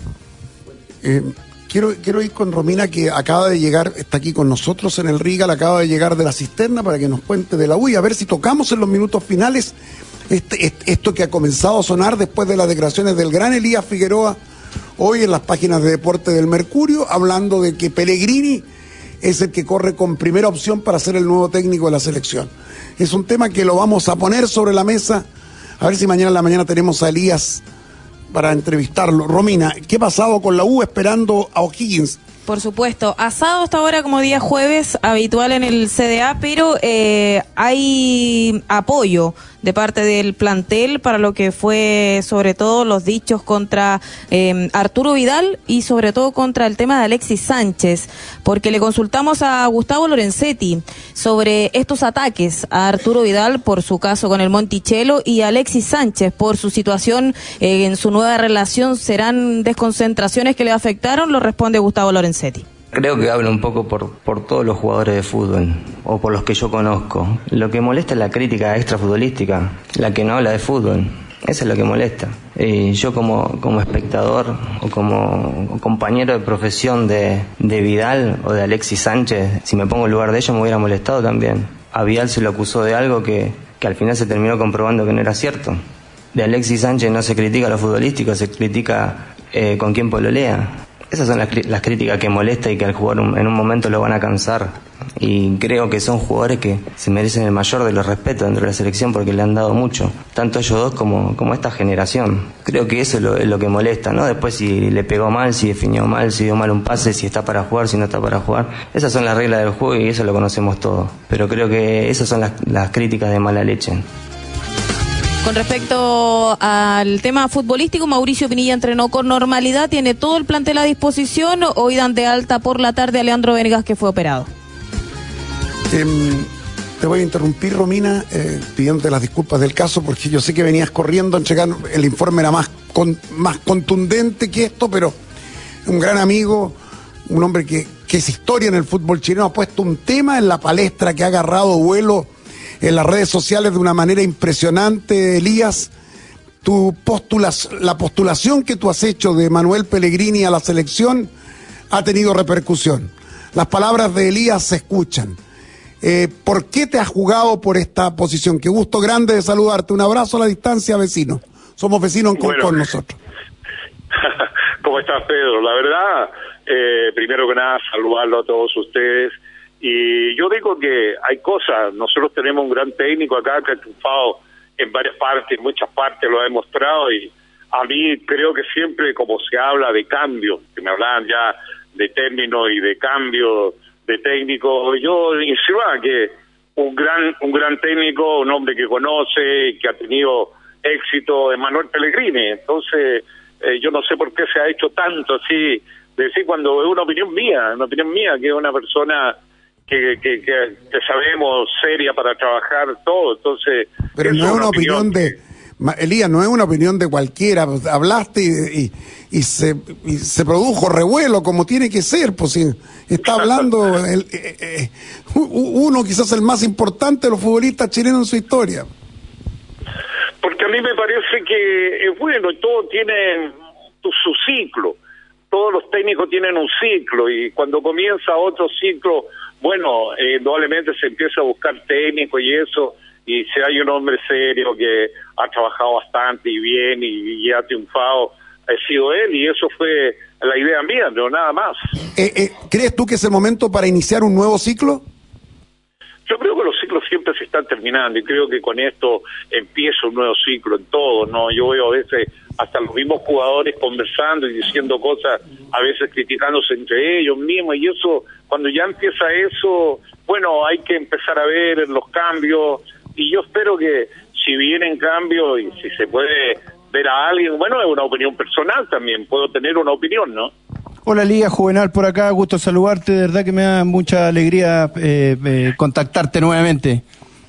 [SPEAKER 3] Eh, quiero, quiero ir con Romina, que acaba de llegar, está aquí con nosotros en el Rigal, acaba de llegar de la cisterna para que nos cuente de la U, y a ver si tocamos en los minutos finales este, este, esto que ha comenzado a sonar después de las declaraciones del gran Elías Figueroa hoy en las páginas de Deporte del Mercurio, hablando de que Pellegrini es el que corre con primera opción para ser el nuevo técnico de la selección. Es un tema que lo vamos a poner sobre la mesa, a ver si mañana en la mañana tenemos a Elías para entrevistarlo. Romina, ¿qué ha pasado con la U esperando a O'Higgins?
[SPEAKER 18] Por supuesto, asado hasta ahora como día jueves, habitual en el C D A, pero eh, hay apoyo de parte del plantel para lo que fue sobre todo los dichos contra eh, Arturo Vidal y sobre todo contra el tema de Alexis Sánchez, porque le consultamos a Gustavo Lorenzetti sobre estos ataques a Arturo Vidal por su caso con el Monticello y a Alexis Sánchez por su situación eh, en su nueva relación. ¿Serán desconcentraciones que le afectaron? Lo responde Gustavo Lorenzetti.
[SPEAKER 19] Creo que hablo un poco por, por todos los jugadores de fútbol, o por los que yo conozco. Lo que molesta es la crítica extrafutbolística, la que no habla de fútbol. Eso es lo que molesta. Y yo como, como espectador o como compañero de profesión de, de Vidal o de Alexis Sánchez, si me pongo en lugar de ellos me hubiera molestado también. A Vidal se lo acusó de algo que, que al final se terminó comprobando que no era cierto. De Alexis Sánchez no se critica lo futbolístico, se critica eh, con quién pololea. Esas son las, las críticas que molesta y que al jugador en un momento lo van a cansar. Y creo que son jugadores que se merecen el mayor de los respetos dentro de la selección porque le han dado mucho, tanto ellos dos como, como esta generación. Creo que eso es lo, es lo que molesta, ¿no? Después si le pegó mal, si definió mal, si dio mal un pase, si está para jugar, si no está para jugar. Esas son las reglas del juego y eso lo conocemos todos. Pero creo que esas son las, las críticas de mala leche.
[SPEAKER 18] Con respecto al tema futbolístico, Mauricio Pinilla entrenó con normalidad, tiene todo el plantel a disposición. Hoy dan de alta por la tarde a Leandro Venegas, que fue operado.
[SPEAKER 3] Eh, te voy a interrumpir, Romina, eh, pidiéndote las disculpas del caso, porque yo sé que venías corriendo a entregar, el informe era más, con, más contundente que esto, pero un gran amigo, un hombre que, que es historia en el fútbol chileno, ha puesto un tema en la palestra que ha agarrado vuelo en las redes sociales de una manera impresionante. Elías, tu postulas, la postulación que tú has hecho de Manuel Pellegrini a la selección ha tenido repercusión. Las palabras de Elías se escuchan. Eh, ¿Por qué te has jugado por esta posición? Qué gusto grande de saludarte. Un abrazo a la distancia, vecino. Somos vecinos en Concón, bueno, nosotros.
[SPEAKER 20] ¿Cómo estás, Pedro? La verdad, eh, primero que nada, saludarlo a todos ustedes. Y yo digo que hay cosas, nosotros tenemos un gran técnico acá que ha triunfado en varias partes, en muchas partes lo ha demostrado, y a mí creo que siempre como se habla de cambio, que me hablaban ya de términos y de cambio de técnico. Yo insinuaba que un gran un gran técnico, un hombre que conoce, que ha tenido éxito, es Manuel Pellegrini. Entonces, eh, yo no sé por qué se ha hecho tanto así, de decir cuando es una opinión mía, una opinión mía, que es una persona que, que, que, que sabemos seria para trabajar todo. Entonces,
[SPEAKER 3] pero no es una opinión, opinión de... Elías, no es una opinión de cualquiera. Hablaste y, y, y, se, y se produjo revuelo como tiene que ser. Pues si está hablando el, eh, eh, uno quizás el más importante de los futbolistas chilenos en su historia.
[SPEAKER 20] Porque a mí me parece que es bueno, todo tiene su, su ciclo. Todos los técnicos tienen un ciclo y cuando comienza otro ciclo, bueno, eh, indudablemente se empieza a buscar técnicos y eso. Y si hay un hombre serio que ha trabajado bastante y bien y, y ha triunfado, ha sido él, y eso fue la idea mía, pero nada más.
[SPEAKER 3] Eh, eh, ¿Crees tú que es el momento para iniciar un nuevo ciclo?
[SPEAKER 20] Yo creo que los ciclos siempre se están terminando y creo que con esto empieza un nuevo ciclo en todo, ¿no? Yo veo a veces hasta los mismos jugadores conversando y diciendo cosas, a veces criticándose entre ellos mismos, y eso, cuando ya empieza eso, bueno, hay que empezar a ver los cambios. Y yo espero que si vienen cambios y si se puede ver a alguien, bueno, es una opinión personal también, puedo tener una opinión, ¿no?
[SPEAKER 6] Hola, Liga Juvenal por acá, gusto saludarte, de verdad que me da mucha alegría eh, eh, contactarte nuevamente.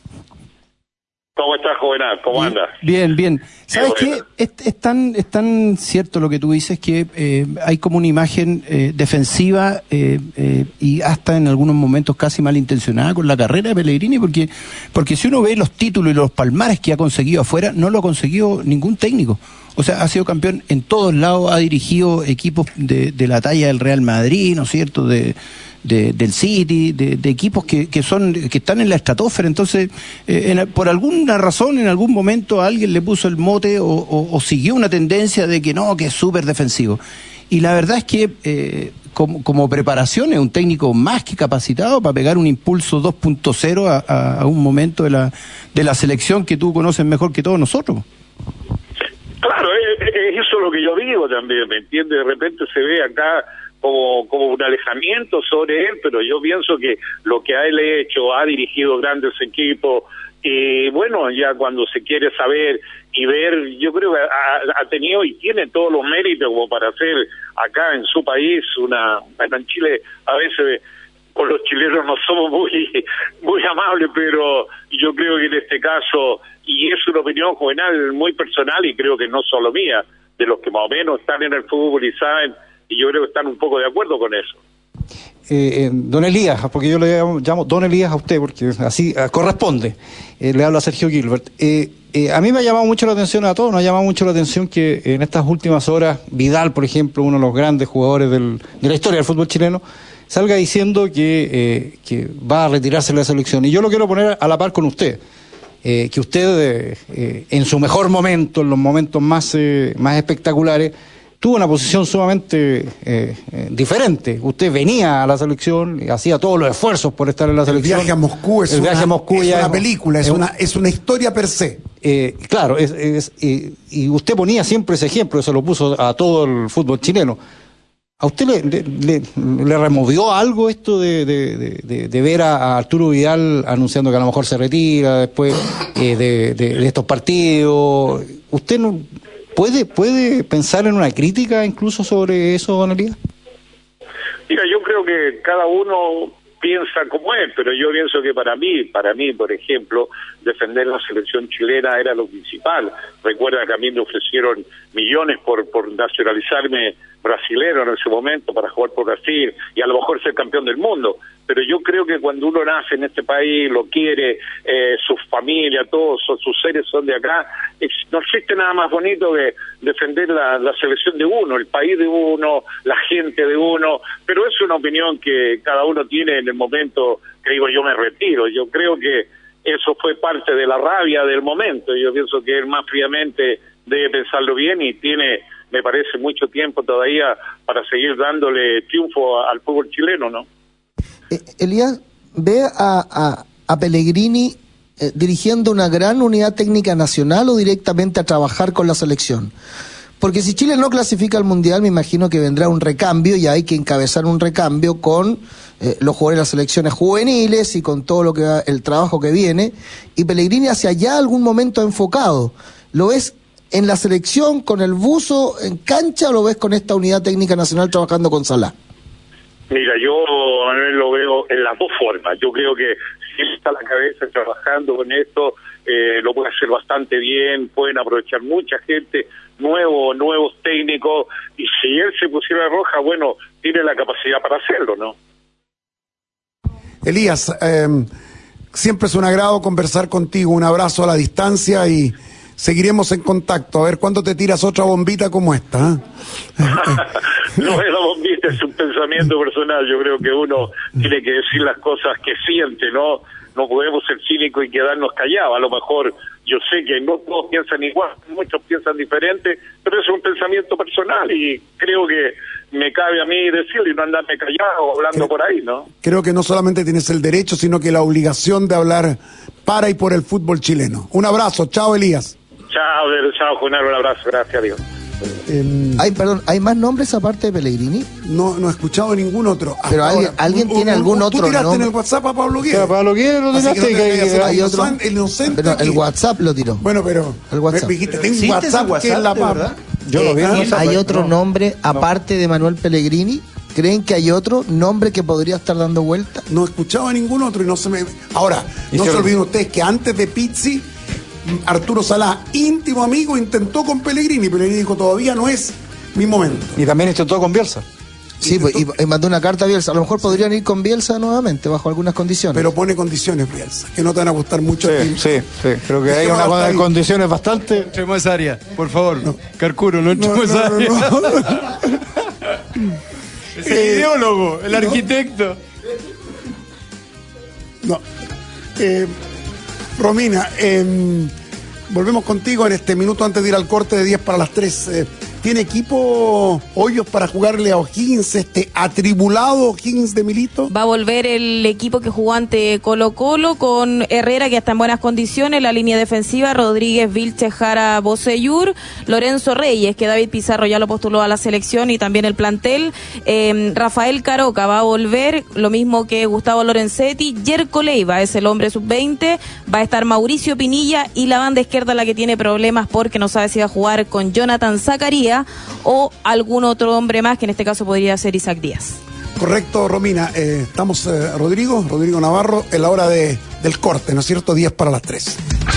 [SPEAKER 20] ¿Cómo estás, Juvenal? ¿Cómo andas?
[SPEAKER 6] Bien, bien. ¿Sabes qué? Es, es, tan, es tan cierto lo que tú dices que eh, hay como una imagen eh, defensiva eh, eh, y hasta en algunos momentos casi malintencionada con la carrera de Pellegrini, porque, porque si uno ve los títulos y los palmares que ha conseguido afuera, no lo ha conseguido ningún técnico. O sea, ha sido campeón en todos lados, ha dirigido equipos de, de la talla del Real Madrid, ¿no es cierto?, de... De, del City, de, de equipos que, que son que están en la estratosfera. Entonces, eh, en, por alguna razón, en algún momento alguien le puso el mote o, o, o siguió una tendencia de que no, que es súper defensivo. Y la verdad es que eh, como, como preparación es un técnico más que capacitado para pegar un impulso dos punto cero a, a, a un momento de la, de la selección que tú conoces mejor que todos nosotros.
[SPEAKER 20] Claro, es, es eso lo que yo digo también, ¿me entiendes? De repente se ve acá como como un alejamiento sobre él, pero yo pienso que lo que a él ha hecho, ha dirigido grandes equipos, y bueno, ya cuando se quiere saber y ver, yo creo que ha, ha tenido y tiene todos los méritos como para hacer acá en su país una... Bueno, en Chile a veces con los chilenos no somos muy muy amables, pero yo creo que en este caso, y es una opinión Juvenal muy personal y creo que no solo mía, de los que más o menos están en el fútbol y saben, y yo creo que están un poco de acuerdo con eso.
[SPEAKER 7] Eh, eh, don Elías, porque yo le llamo, llamo Don Elías a usted, porque así eh, corresponde, eh, le hablo a Sergio Gilbert. Eh, eh, a mí me ha llamado mucho la atención, a todos nos ha llamado mucho la atención que en estas últimas horas, Vidal, por ejemplo, uno de los grandes jugadores del, de la historia del fútbol chileno, salga diciendo que, eh, que va a retirarse de la selección. Y yo lo quiero poner a la par con usted. Eh, que usted, eh, en su mejor momento, en los momentos más, eh, más espectaculares, tuvo una posición sumamente eh, eh, diferente. Usted venía a la selección, hacía todos los esfuerzos por estar en la selección.
[SPEAKER 3] El viaje a Moscú es,
[SPEAKER 7] el viaje
[SPEAKER 3] una,
[SPEAKER 7] a Moscú
[SPEAKER 3] es
[SPEAKER 7] ya
[SPEAKER 3] una
[SPEAKER 7] es,
[SPEAKER 3] película, es,
[SPEAKER 7] es
[SPEAKER 3] una es una historia per se.
[SPEAKER 7] Eh, claro, es, es, eh, y usted ponía siempre ese ejemplo, eso lo puso a todo el fútbol chileno. ¿A usted le, le, le, le removió algo esto de, de, de, de ver a, a Arturo Vidal anunciando que a lo mejor se retira después eh, de, de, de estos partidos? ¿Usted no puede puede pensar en una crítica incluso sobre eso, don Elías?
[SPEAKER 20] Mira, yo creo que cada uno piensa como es, pero yo pienso que para mí, para mí, por ejemplo, defender la selección chilena era lo principal. Recuerda que a mí me ofrecieron millones por por nacionalizarme brasilero en ese momento para jugar por Brasil y a lo mejor ser campeón del mundo. Pero yo creo que cuando uno nace en este país, lo quiere, eh, su familia, todos son, sus seres son de acá, es, no existe nada más bonito que defender la, la selección de uno, el país de uno, la gente de uno, pero es una opinión que cada uno tiene en el momento que digo yo me retiro. Yo creo que eso fue parte de la rabia del momento. Yo pienso que él más fríamente debe pensarlo bien y tiene, me parece, mucho tiempo todavía para seguir dándole triunfo al fútbol chileno, ¿no?
[SPEAKER 4] Eh, Elías, ve a, a, a Pellegrini eh, dirigiendo una gran unidad técnica nacional o directamente a trabajar con la selección. Porque si Chile no clasifica al Mundial, me imagino que vendrá un recambio y hay que encabezar un recambio con eh, los jugadores de las selecciones juveniles y con todo lo que va, el trabajo que viene. Y Pellegrini hacia allá algún momento enfocado. ¿Lo ves en la selección, con el buzo en cancha, o lo ves con esta unidad técnica nacional trabajando con Salah?
[SPEAKER 20] Mira, yo Manuel, lo veo en las dos formas. Yo creo que si él está a la cabeza trabajando con esto, eh, lo puede hacer bastante bien, pueden aprovechar mucha gente, nuevos, nuevos técnicos, y si él se pusiera roja, bueno, tiene la capacidad para hacerlo, ¿no?
[SPEAKER 3] Elías, eh, siempre es un agrado conversar contigo, un abrazo a la distancia y seguiremos en contacto. A ver cuándo te tiras otra bombita como esta. ¿eh?
[SPEAKER 20] No es la bombita, es un pensamiento personal. Yo creo que uno tiene que decir las cosas que siente, ¿no? No podemos ser cínicos y quedarnos callados. A lo mejor yo sé que no todos piensan igual, muchos piensan diferente, pero es un pensamiento personal y creo que me cabe a mí decirlo y no andarme callado hablando por ahí, ¿no?
[SPEAKER 3] Creo que no solamente tienes el derecho, sino que la obligación de hablar para y por el fútbol chileno. Un abrazo, chao Elías.
[SPEAKER 20] Chao, chao, Juan, un abrazo, gracias a Dios.
[SPEAKER 3] Eh,
[SPEAKER 4] ¿Hay, perdón, ¿hay más nombres aparte de Pellegrini?
[SPEAKER 3] No, no he escuchado ningún otro.
[SPEAKER 4] Pero alguien,
[SPEAKER 3] ahora,
[SPEAKER 4] alguien
[SPEAKER 3] un,
[SPEAKER 4] tiene
[SPEAKER 3] un,
[SPEAKER 4] algún
[SPEAKER 3] un,
[SPEAKER 4] otro
[SPEAKER 3] tú tiraste
[SPEAKER 4] nombre.
[SPEAKER 3] en el WhatsApp a Pablo Guerra.
[SPEAKER 7] Pablo Guerra lo tiraste.
[SPEAKER 3] Que no
[SPEAKER 7] que, que,
[SPEAKER 3] hay
[SPEAKER 4] otro,
[SPEAKER 3] el inocente
[SPEAKER 4] pero el WhatsApp lo tiró.
[SPEAKER 3] Bueno, pero
[SPEAKER 4] el WhatsApp.
[SPEAKER 3] Me dijiste, tengo un
[SPEAKER 6] ¿Existe
[SPEAKER 3] WhatsApp,
[SPEAKER 6] ese WhatsApp
[SPEAKER 3] que es la
[SPEAKER 6] de
[SPEAKER 3] papa.
[SPEAKER 6] verdad?
[SPEAKER 7] Yo lo vi en
[SPEAKER 4] Eh,
[SPEAKER 7] WhatsApp,
[SPEAKER 4] ¿Hay otro
[SPEAKER 7] no,
[SPEAKER 4] nombre
[SPEAKER 7] no.
[SPEAKER 4] aparte de Manuel Pellegrini? ¿Creen que hay otro nombre que podría estar dando vuelta?
[SPEAKER 3] No he escuchado a ningún otro y no se me... Ahora, no se olviden ustedes que antes de Pizzi, Arturo Salah, íntimo amigo, intentó con Pellegrini. Pellegrini dijo, todavía no es mi momento.
[SPEAKER 7] Y también intentó con Bielsa.
[SPEAKER 4] Sí, pues, y, y mandó una carta a Bielsa. A lo mejor podrían ir con Bielsa nuevamente, bajo algunas condiciones.
[SPEAKER 3] Pero pone condiciones, Bielsa, que no te van a gustar mucho.
[SPEAKER 7] Sí, sí, sí. Creo que hay una de condiciones bastante...
[SPEAKER 6] Entremos a esa área, por favor. No. Carcuro, no entremos a esa
[SPEAKER 3] no,
[SPEAKER 6] área.
[SPEAKER 3] no, no.
[SPEAKER 6] Es el eh, ideólogo, el
[SPEAKER 3] no.
[SPEAKER 6] arquitecto.
[SPEAKER 3] No. Eh, Romina, eh, volvemos contigo en este minuto antes de ir al corte de diez para las tres. Eh, ¿Tiene equipo Hoyos para jugarle a O'Higgins, este atribulado O'Higgins de Milito?
[SPEAKER 18] Va a volver el equipo que jugó ante Colo Colo con Herrera, que está en buenas condiciones, la línea defensiva, Rodríguez, Vilche, Jara, Bocellur, Lorenzo Reyes, que David Pizarro ya lo postuló a la selección, y también el plantel, eh, Rafael Caroca va a volver, lo mismo que Gustavo Lorenzetti, Yerko Leiva es el hombre sub veinte, va a estar Mauricio Pinilla, y la banda izquierda la que tiene problemas porque no sabe si va a jugar con Jonathan Zacarías o algún otro hombre más, que en este caso podría ser Isaac Díaz.
[SPEAKER 3] Correcto, Romina. Eh, estamos, eh, Rodrigo, Rodrigo Navarro, en la hora de, del corte, ¿no es cierto? diez para las tres.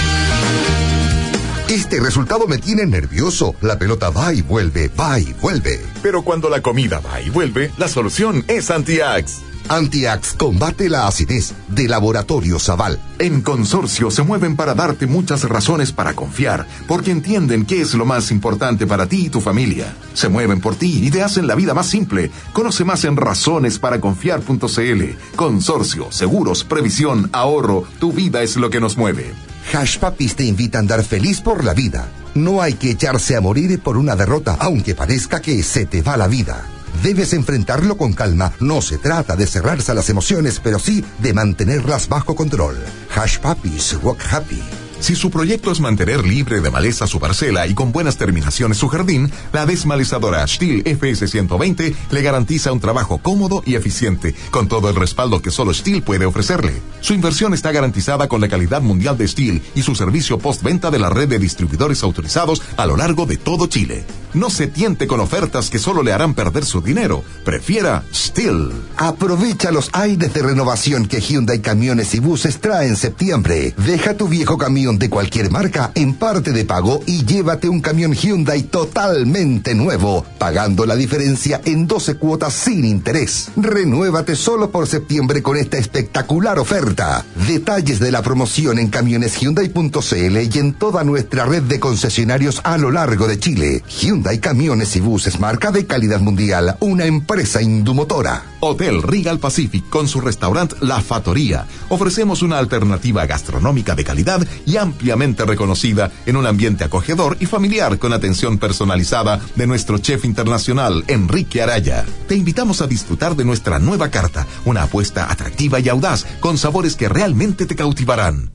[SPEAKER 2] Este resultado me tiene nervioso. La pelota va y vuelve, va y vuelve.
[SPEAKER 1] Pero cuando la comida va y vuelve, la solución es Antiax.
[SPEAKER 2] Antiax combate la acidez, de Laboratorio Zaval.
[SPEAKER 1] En Consorcio se mueven para darte muchas razones para confiar, porque entienden qué es lo más importante para ti y tu familia. Se mueven por ti y te hacen la vida más simple. Conoce más en razones para confiar punto c l. Consorcio, seguros, previsión, ahorro. Tu vida es lo que nos mueve.
[SPEAKER 2] Hash Papis te invita a andar feliz por la vida. No hay que echarse a morir por una derrota, aunque parezca que se te va la vida. Debes enfrentarlo con calma. No se trata de cerrarse a las emociones, pero sí de mantenerlas bajo control. Hash Papis, walk happy.
[SPEAKER 1] Si su proyecto es mantener libre de maleza su parcela y con buenas terminaciones su jardín, la desmalezadora Stihl F S ciento veinte le garantiza un trabajo cómodo y eficiente, con todo el respaldo que solo Stihl puede ofrecerle. Su inversión está garantizada con la calidad mundial de Stihl y su servicio postventa de la red de distribuidores autorizados a lo largo de todo Chile. No se tiente con ofertas que solo le harán perder su dinero. Prefiera Stihl.
[SPEAKER 2] Aprovecha los aires de renovación que Hyundai Camiones y Buses trae en septiembre. Deja tu viejo camión de cualquier marca en parte de pago y llévate un camión Hyundai totalmente nuevo, pagando la diferencia en doce cuotas sin interés. Renuévate solo por septiembre con esta espectacular oferta. Detalles de la promoción en camiones hyundai punto c l y en toda nuestra red de concesionarios a lo largo de Chile. Hyundai Camiones y Buses, marca de calidad mundial, una empresa indumotora.
[SPEAKER 1] Hotel Regal Pacific con su restaurante La Fattoria. Ofrecemos una alternativa gastronómica de calidad y ampliamente reconocida en un ambiente acogedor y familiar con atención personalizada de nuestro chef internacional Enrique Araya. Te invitamos a disfrutar de nuestra nueva carta, una apuesta atractiva y audaz con sabores que realmente te cautivarán.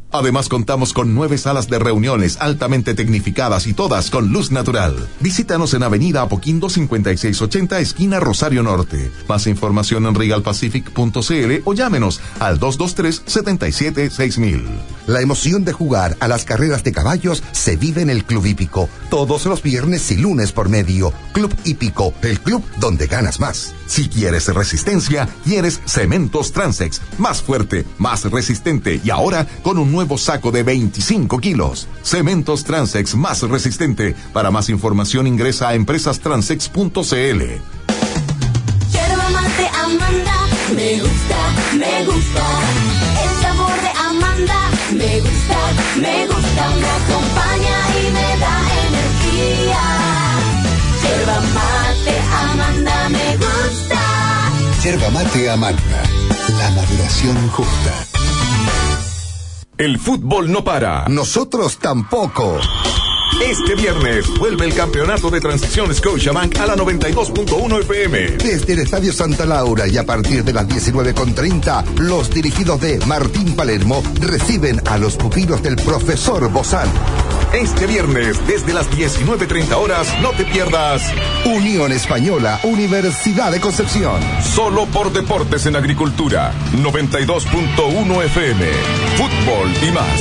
[SPEAKER 1] Además, contamos con nueve salas de reuniones altamente tecnificadas y todas con luz natural. Visítanos en Avenida Apoquindo cincuenta y seis ochenta, esquina Rosario Norte. Más información en regal pacific punto c l o llámenos al dos dos tres, siete siete seis mil.
[SPEAKER 2] La emoción de jugar a las carreras de caballos se vive en el Club Hípico. Todos los viernes y lunes por medio. Club Hípico, el club donde ganas más.
[SPEAKER 1] Si quieres resistencia, quieres Cementos Transex. Más fuerte, más resistente y ahora con un nuevo saco de veinticinco kilos. Cementos Transex más resistente. Para más información ingresa a empresas transex punto c l.
[SPEAKER 12] Yerba mate Amanda, me gusta, me gusta. El sabor de Amanda, me gusta, me gusta. Me acompaña y me da energía. Yerba mate Amanda, me gusta.
[SPEAKER 2] Yerba mate Amanda, la maduración justa.
[SPEAKER 14] El fútbol no para.
[SPEAKER 2] Nosotros tampoco.
[SPEAKER 14] Este viernes vuelve el campeonato de transición Scotiabank a la noventa y dos punto uno F M.
[SPEAKER 2] Desde el Estadio Santa Laura y a partir de las diecinueve con treinta, los dirigidos de Martín Palermo reciben a los pupilos del profesor Bozán.
[SPEAKER 14] Este viernes, desde las diecinueve treinta horas, no te pierdas
[SPEAKER 2] Unión Española, Universidad de Concepción.
[SPEAKER 14] Solo por Deportes en Agricultura, noventa y dos punto uno F M. Fútbol y más.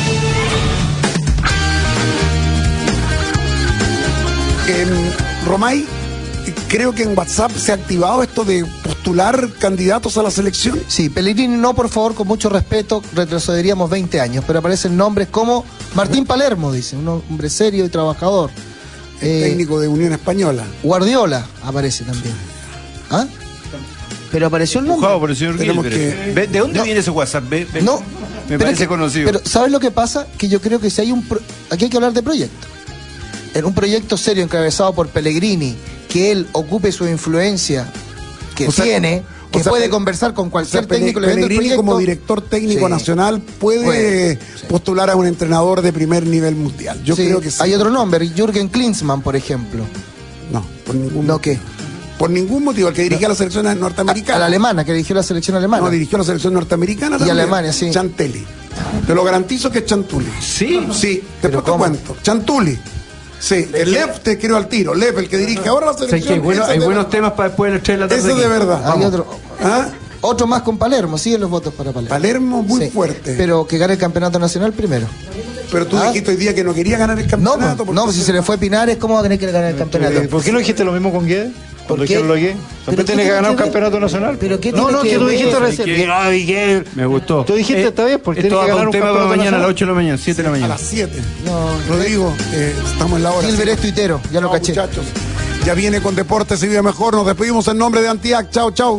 [SPEAKER 3] Eh, Romay, creo que en WhatsApp se ha activado esto de postular candidatos a la selección.
[SPEAKER 4] Sí, Pellegrini no, por favor, con mucho respeto, retrocederíamos veinte años, pero aparecen nombres como Martín Palermo, dice, un hombre serio y trabajador.
[SPEAKER 3] El eh, técnico de Unión Española.
[SPEAKER 4] Guardiola aparece también. ¿Ah? Pero apareció el nombre.
[SPEAKER 6] Por el señor que... ¿De dónde no. viene ese WhatsApp? Ve, ve.
[SPEAKER 4] No.
[SPEAKER 6] Me parece
[SPEAKER 4] que,
[SPEAKER 6] conocido.
[SPEAKER 4] Pero ¿sabes lo que pasa? Que yo creo que si hay un... Pro... Aquí hay que hablar de proyecto. En un proyecto serio encabezado por Pellegrini, que él ocupe su influencia que o sea, tiene, que sea, puede conversar con cualquier o sea, técnico.
[SPEAKER 3] Pellegrini como director técnico sí. nacional puede, puede sí. postular a un entrenador de primer nivel mundial. Yo sí. creo que sí.
[SPEAKER 4] Hay otro nombre, Jürgen Klinsmann, por ejemplo.
[SPEAKER 3] No, por ningún
[SPEAKER 4] ¿No qué?
[SPEAKER 3] Por ningún motivo, el que dirigía no. la selección norteamericana.
[SPEAKER 4] A, a la alemana, que dirigió la selección alemana.
[SPEAKER 3] No, dirigió la selección norteamericana
[SPEAKER 4] y
[SPEAKER 3] también.
[SPEAKER 4] Y Alemania, sí.
[SPEAKER 3] Chantelli. Te lo garantizo que es Chantuli.
[SPEAKER 6] ¿Sí?
[SPEAKER 3] Sí, después te cuento. Chantuli. Sí, el Lev te quiero al tiro. Lev, el que dirige ahora la selección.
[SPEAKER 6] Sí, que bueno, hay buenos verdad. temas para después de las tres de la tarde.
[SPEAKER 3] Eso de verdad.
[SPEAKER 4] Hay otro, ¿Ah? otro más con Palermo, siguen los votos para Palermo.
[SPEAKER 3] Palermo muy
[SPEAKER 4] sí,
[SPEAKER 3] fuerte.
[SPEAKER 4] Pero que gane el campeonato nacional primero.
[SPEAKER 3] Pero tú ¿Ah? dijiste hoy día que no quería ganar el campeonato.
[SPEAKER 4] No, no si se le fue Pinares, ¿cómo va a tener que ganar el campeonato?
[SPEAKER 7] ¿Por qué no dijiste lo mismo con Guedes? Cuando dijeron lo que siempre tiene que ganar un campeonato nacional.
[SPEAKER 4] ¿Pero qué
[SPEAKER 7] no, no, que, que tú dijiste
[SPEAKER 4] recién.
[SPEAKER 6] Me gustó.
[SPEAKER 7] Tú dijiste
[SPEAKER 6] eh,
[SPEAKER 7] está bien, porque tiene que ganar un
[SPEAKER 6] tema
[SPEAKER 7] campeonato
[SPEAKER 6] para mañana
[SPEAKER 7] nacional.
[SPEAKER 6] a las ocho de la mañana, siete de la mañana.
[SPEAKER 3] A las siete. No, Rodrigo, eh, estamos en la hora.
[SPEAKER 4] Gilbert es tuitero, ya lo
[SPEAKER 3] no,
[SPEAKER 4] caché.
[SPEAKER 3] Muchachos, ya viene con Deportes y Vida Mejor. Nos despedimos en nombre de Antiac. Chao, chao.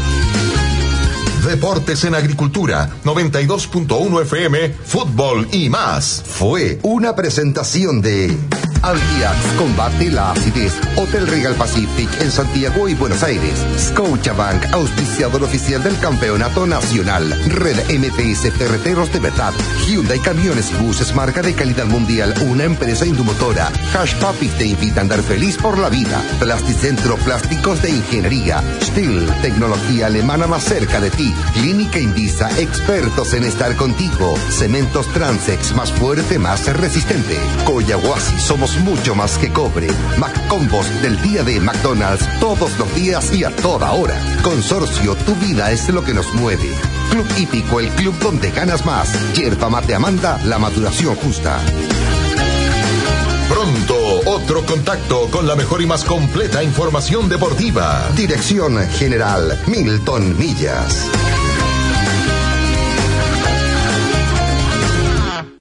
[SPEAKER 1] Deportes en Agricultura, noventa y dos punto uno F M, fútbol y más.
[SPEAKER 2] Fue una presentación de Antiax, combate la acidez. Hotel Regal Pacific en Santiago y Buenos Aires. Scotiabank, auspiciador oficial del Campeonato Nacional. Red M T S Ferreteros de Verdad. Hyundai Camiones y Buses, marca de calidad mundial, una empresa indumotora. Hash Papis te invita a andar feliz por la vida. Plasticentro, plásticos de ingeniería. Stihl, tecnología alemana más cerca de ti. Clínica Indisa, expertos en estar contigo. Cementos Transex, más fuerte, más resistente. Coyahuasi, somos mucho más que cobre. McCombos del día de McDonald's, todos los días y a toda hora. Consorcio, tu vida es lo que nos mueve. Club Hípico, el club donde ganas más. Yerba mate Amanda, la maduración justa.
[SPEAKER 1] Pronto, otro contacto con la mejor y más completa información deportiva.
[SPEAKER 2] Dirección General Milton Millas.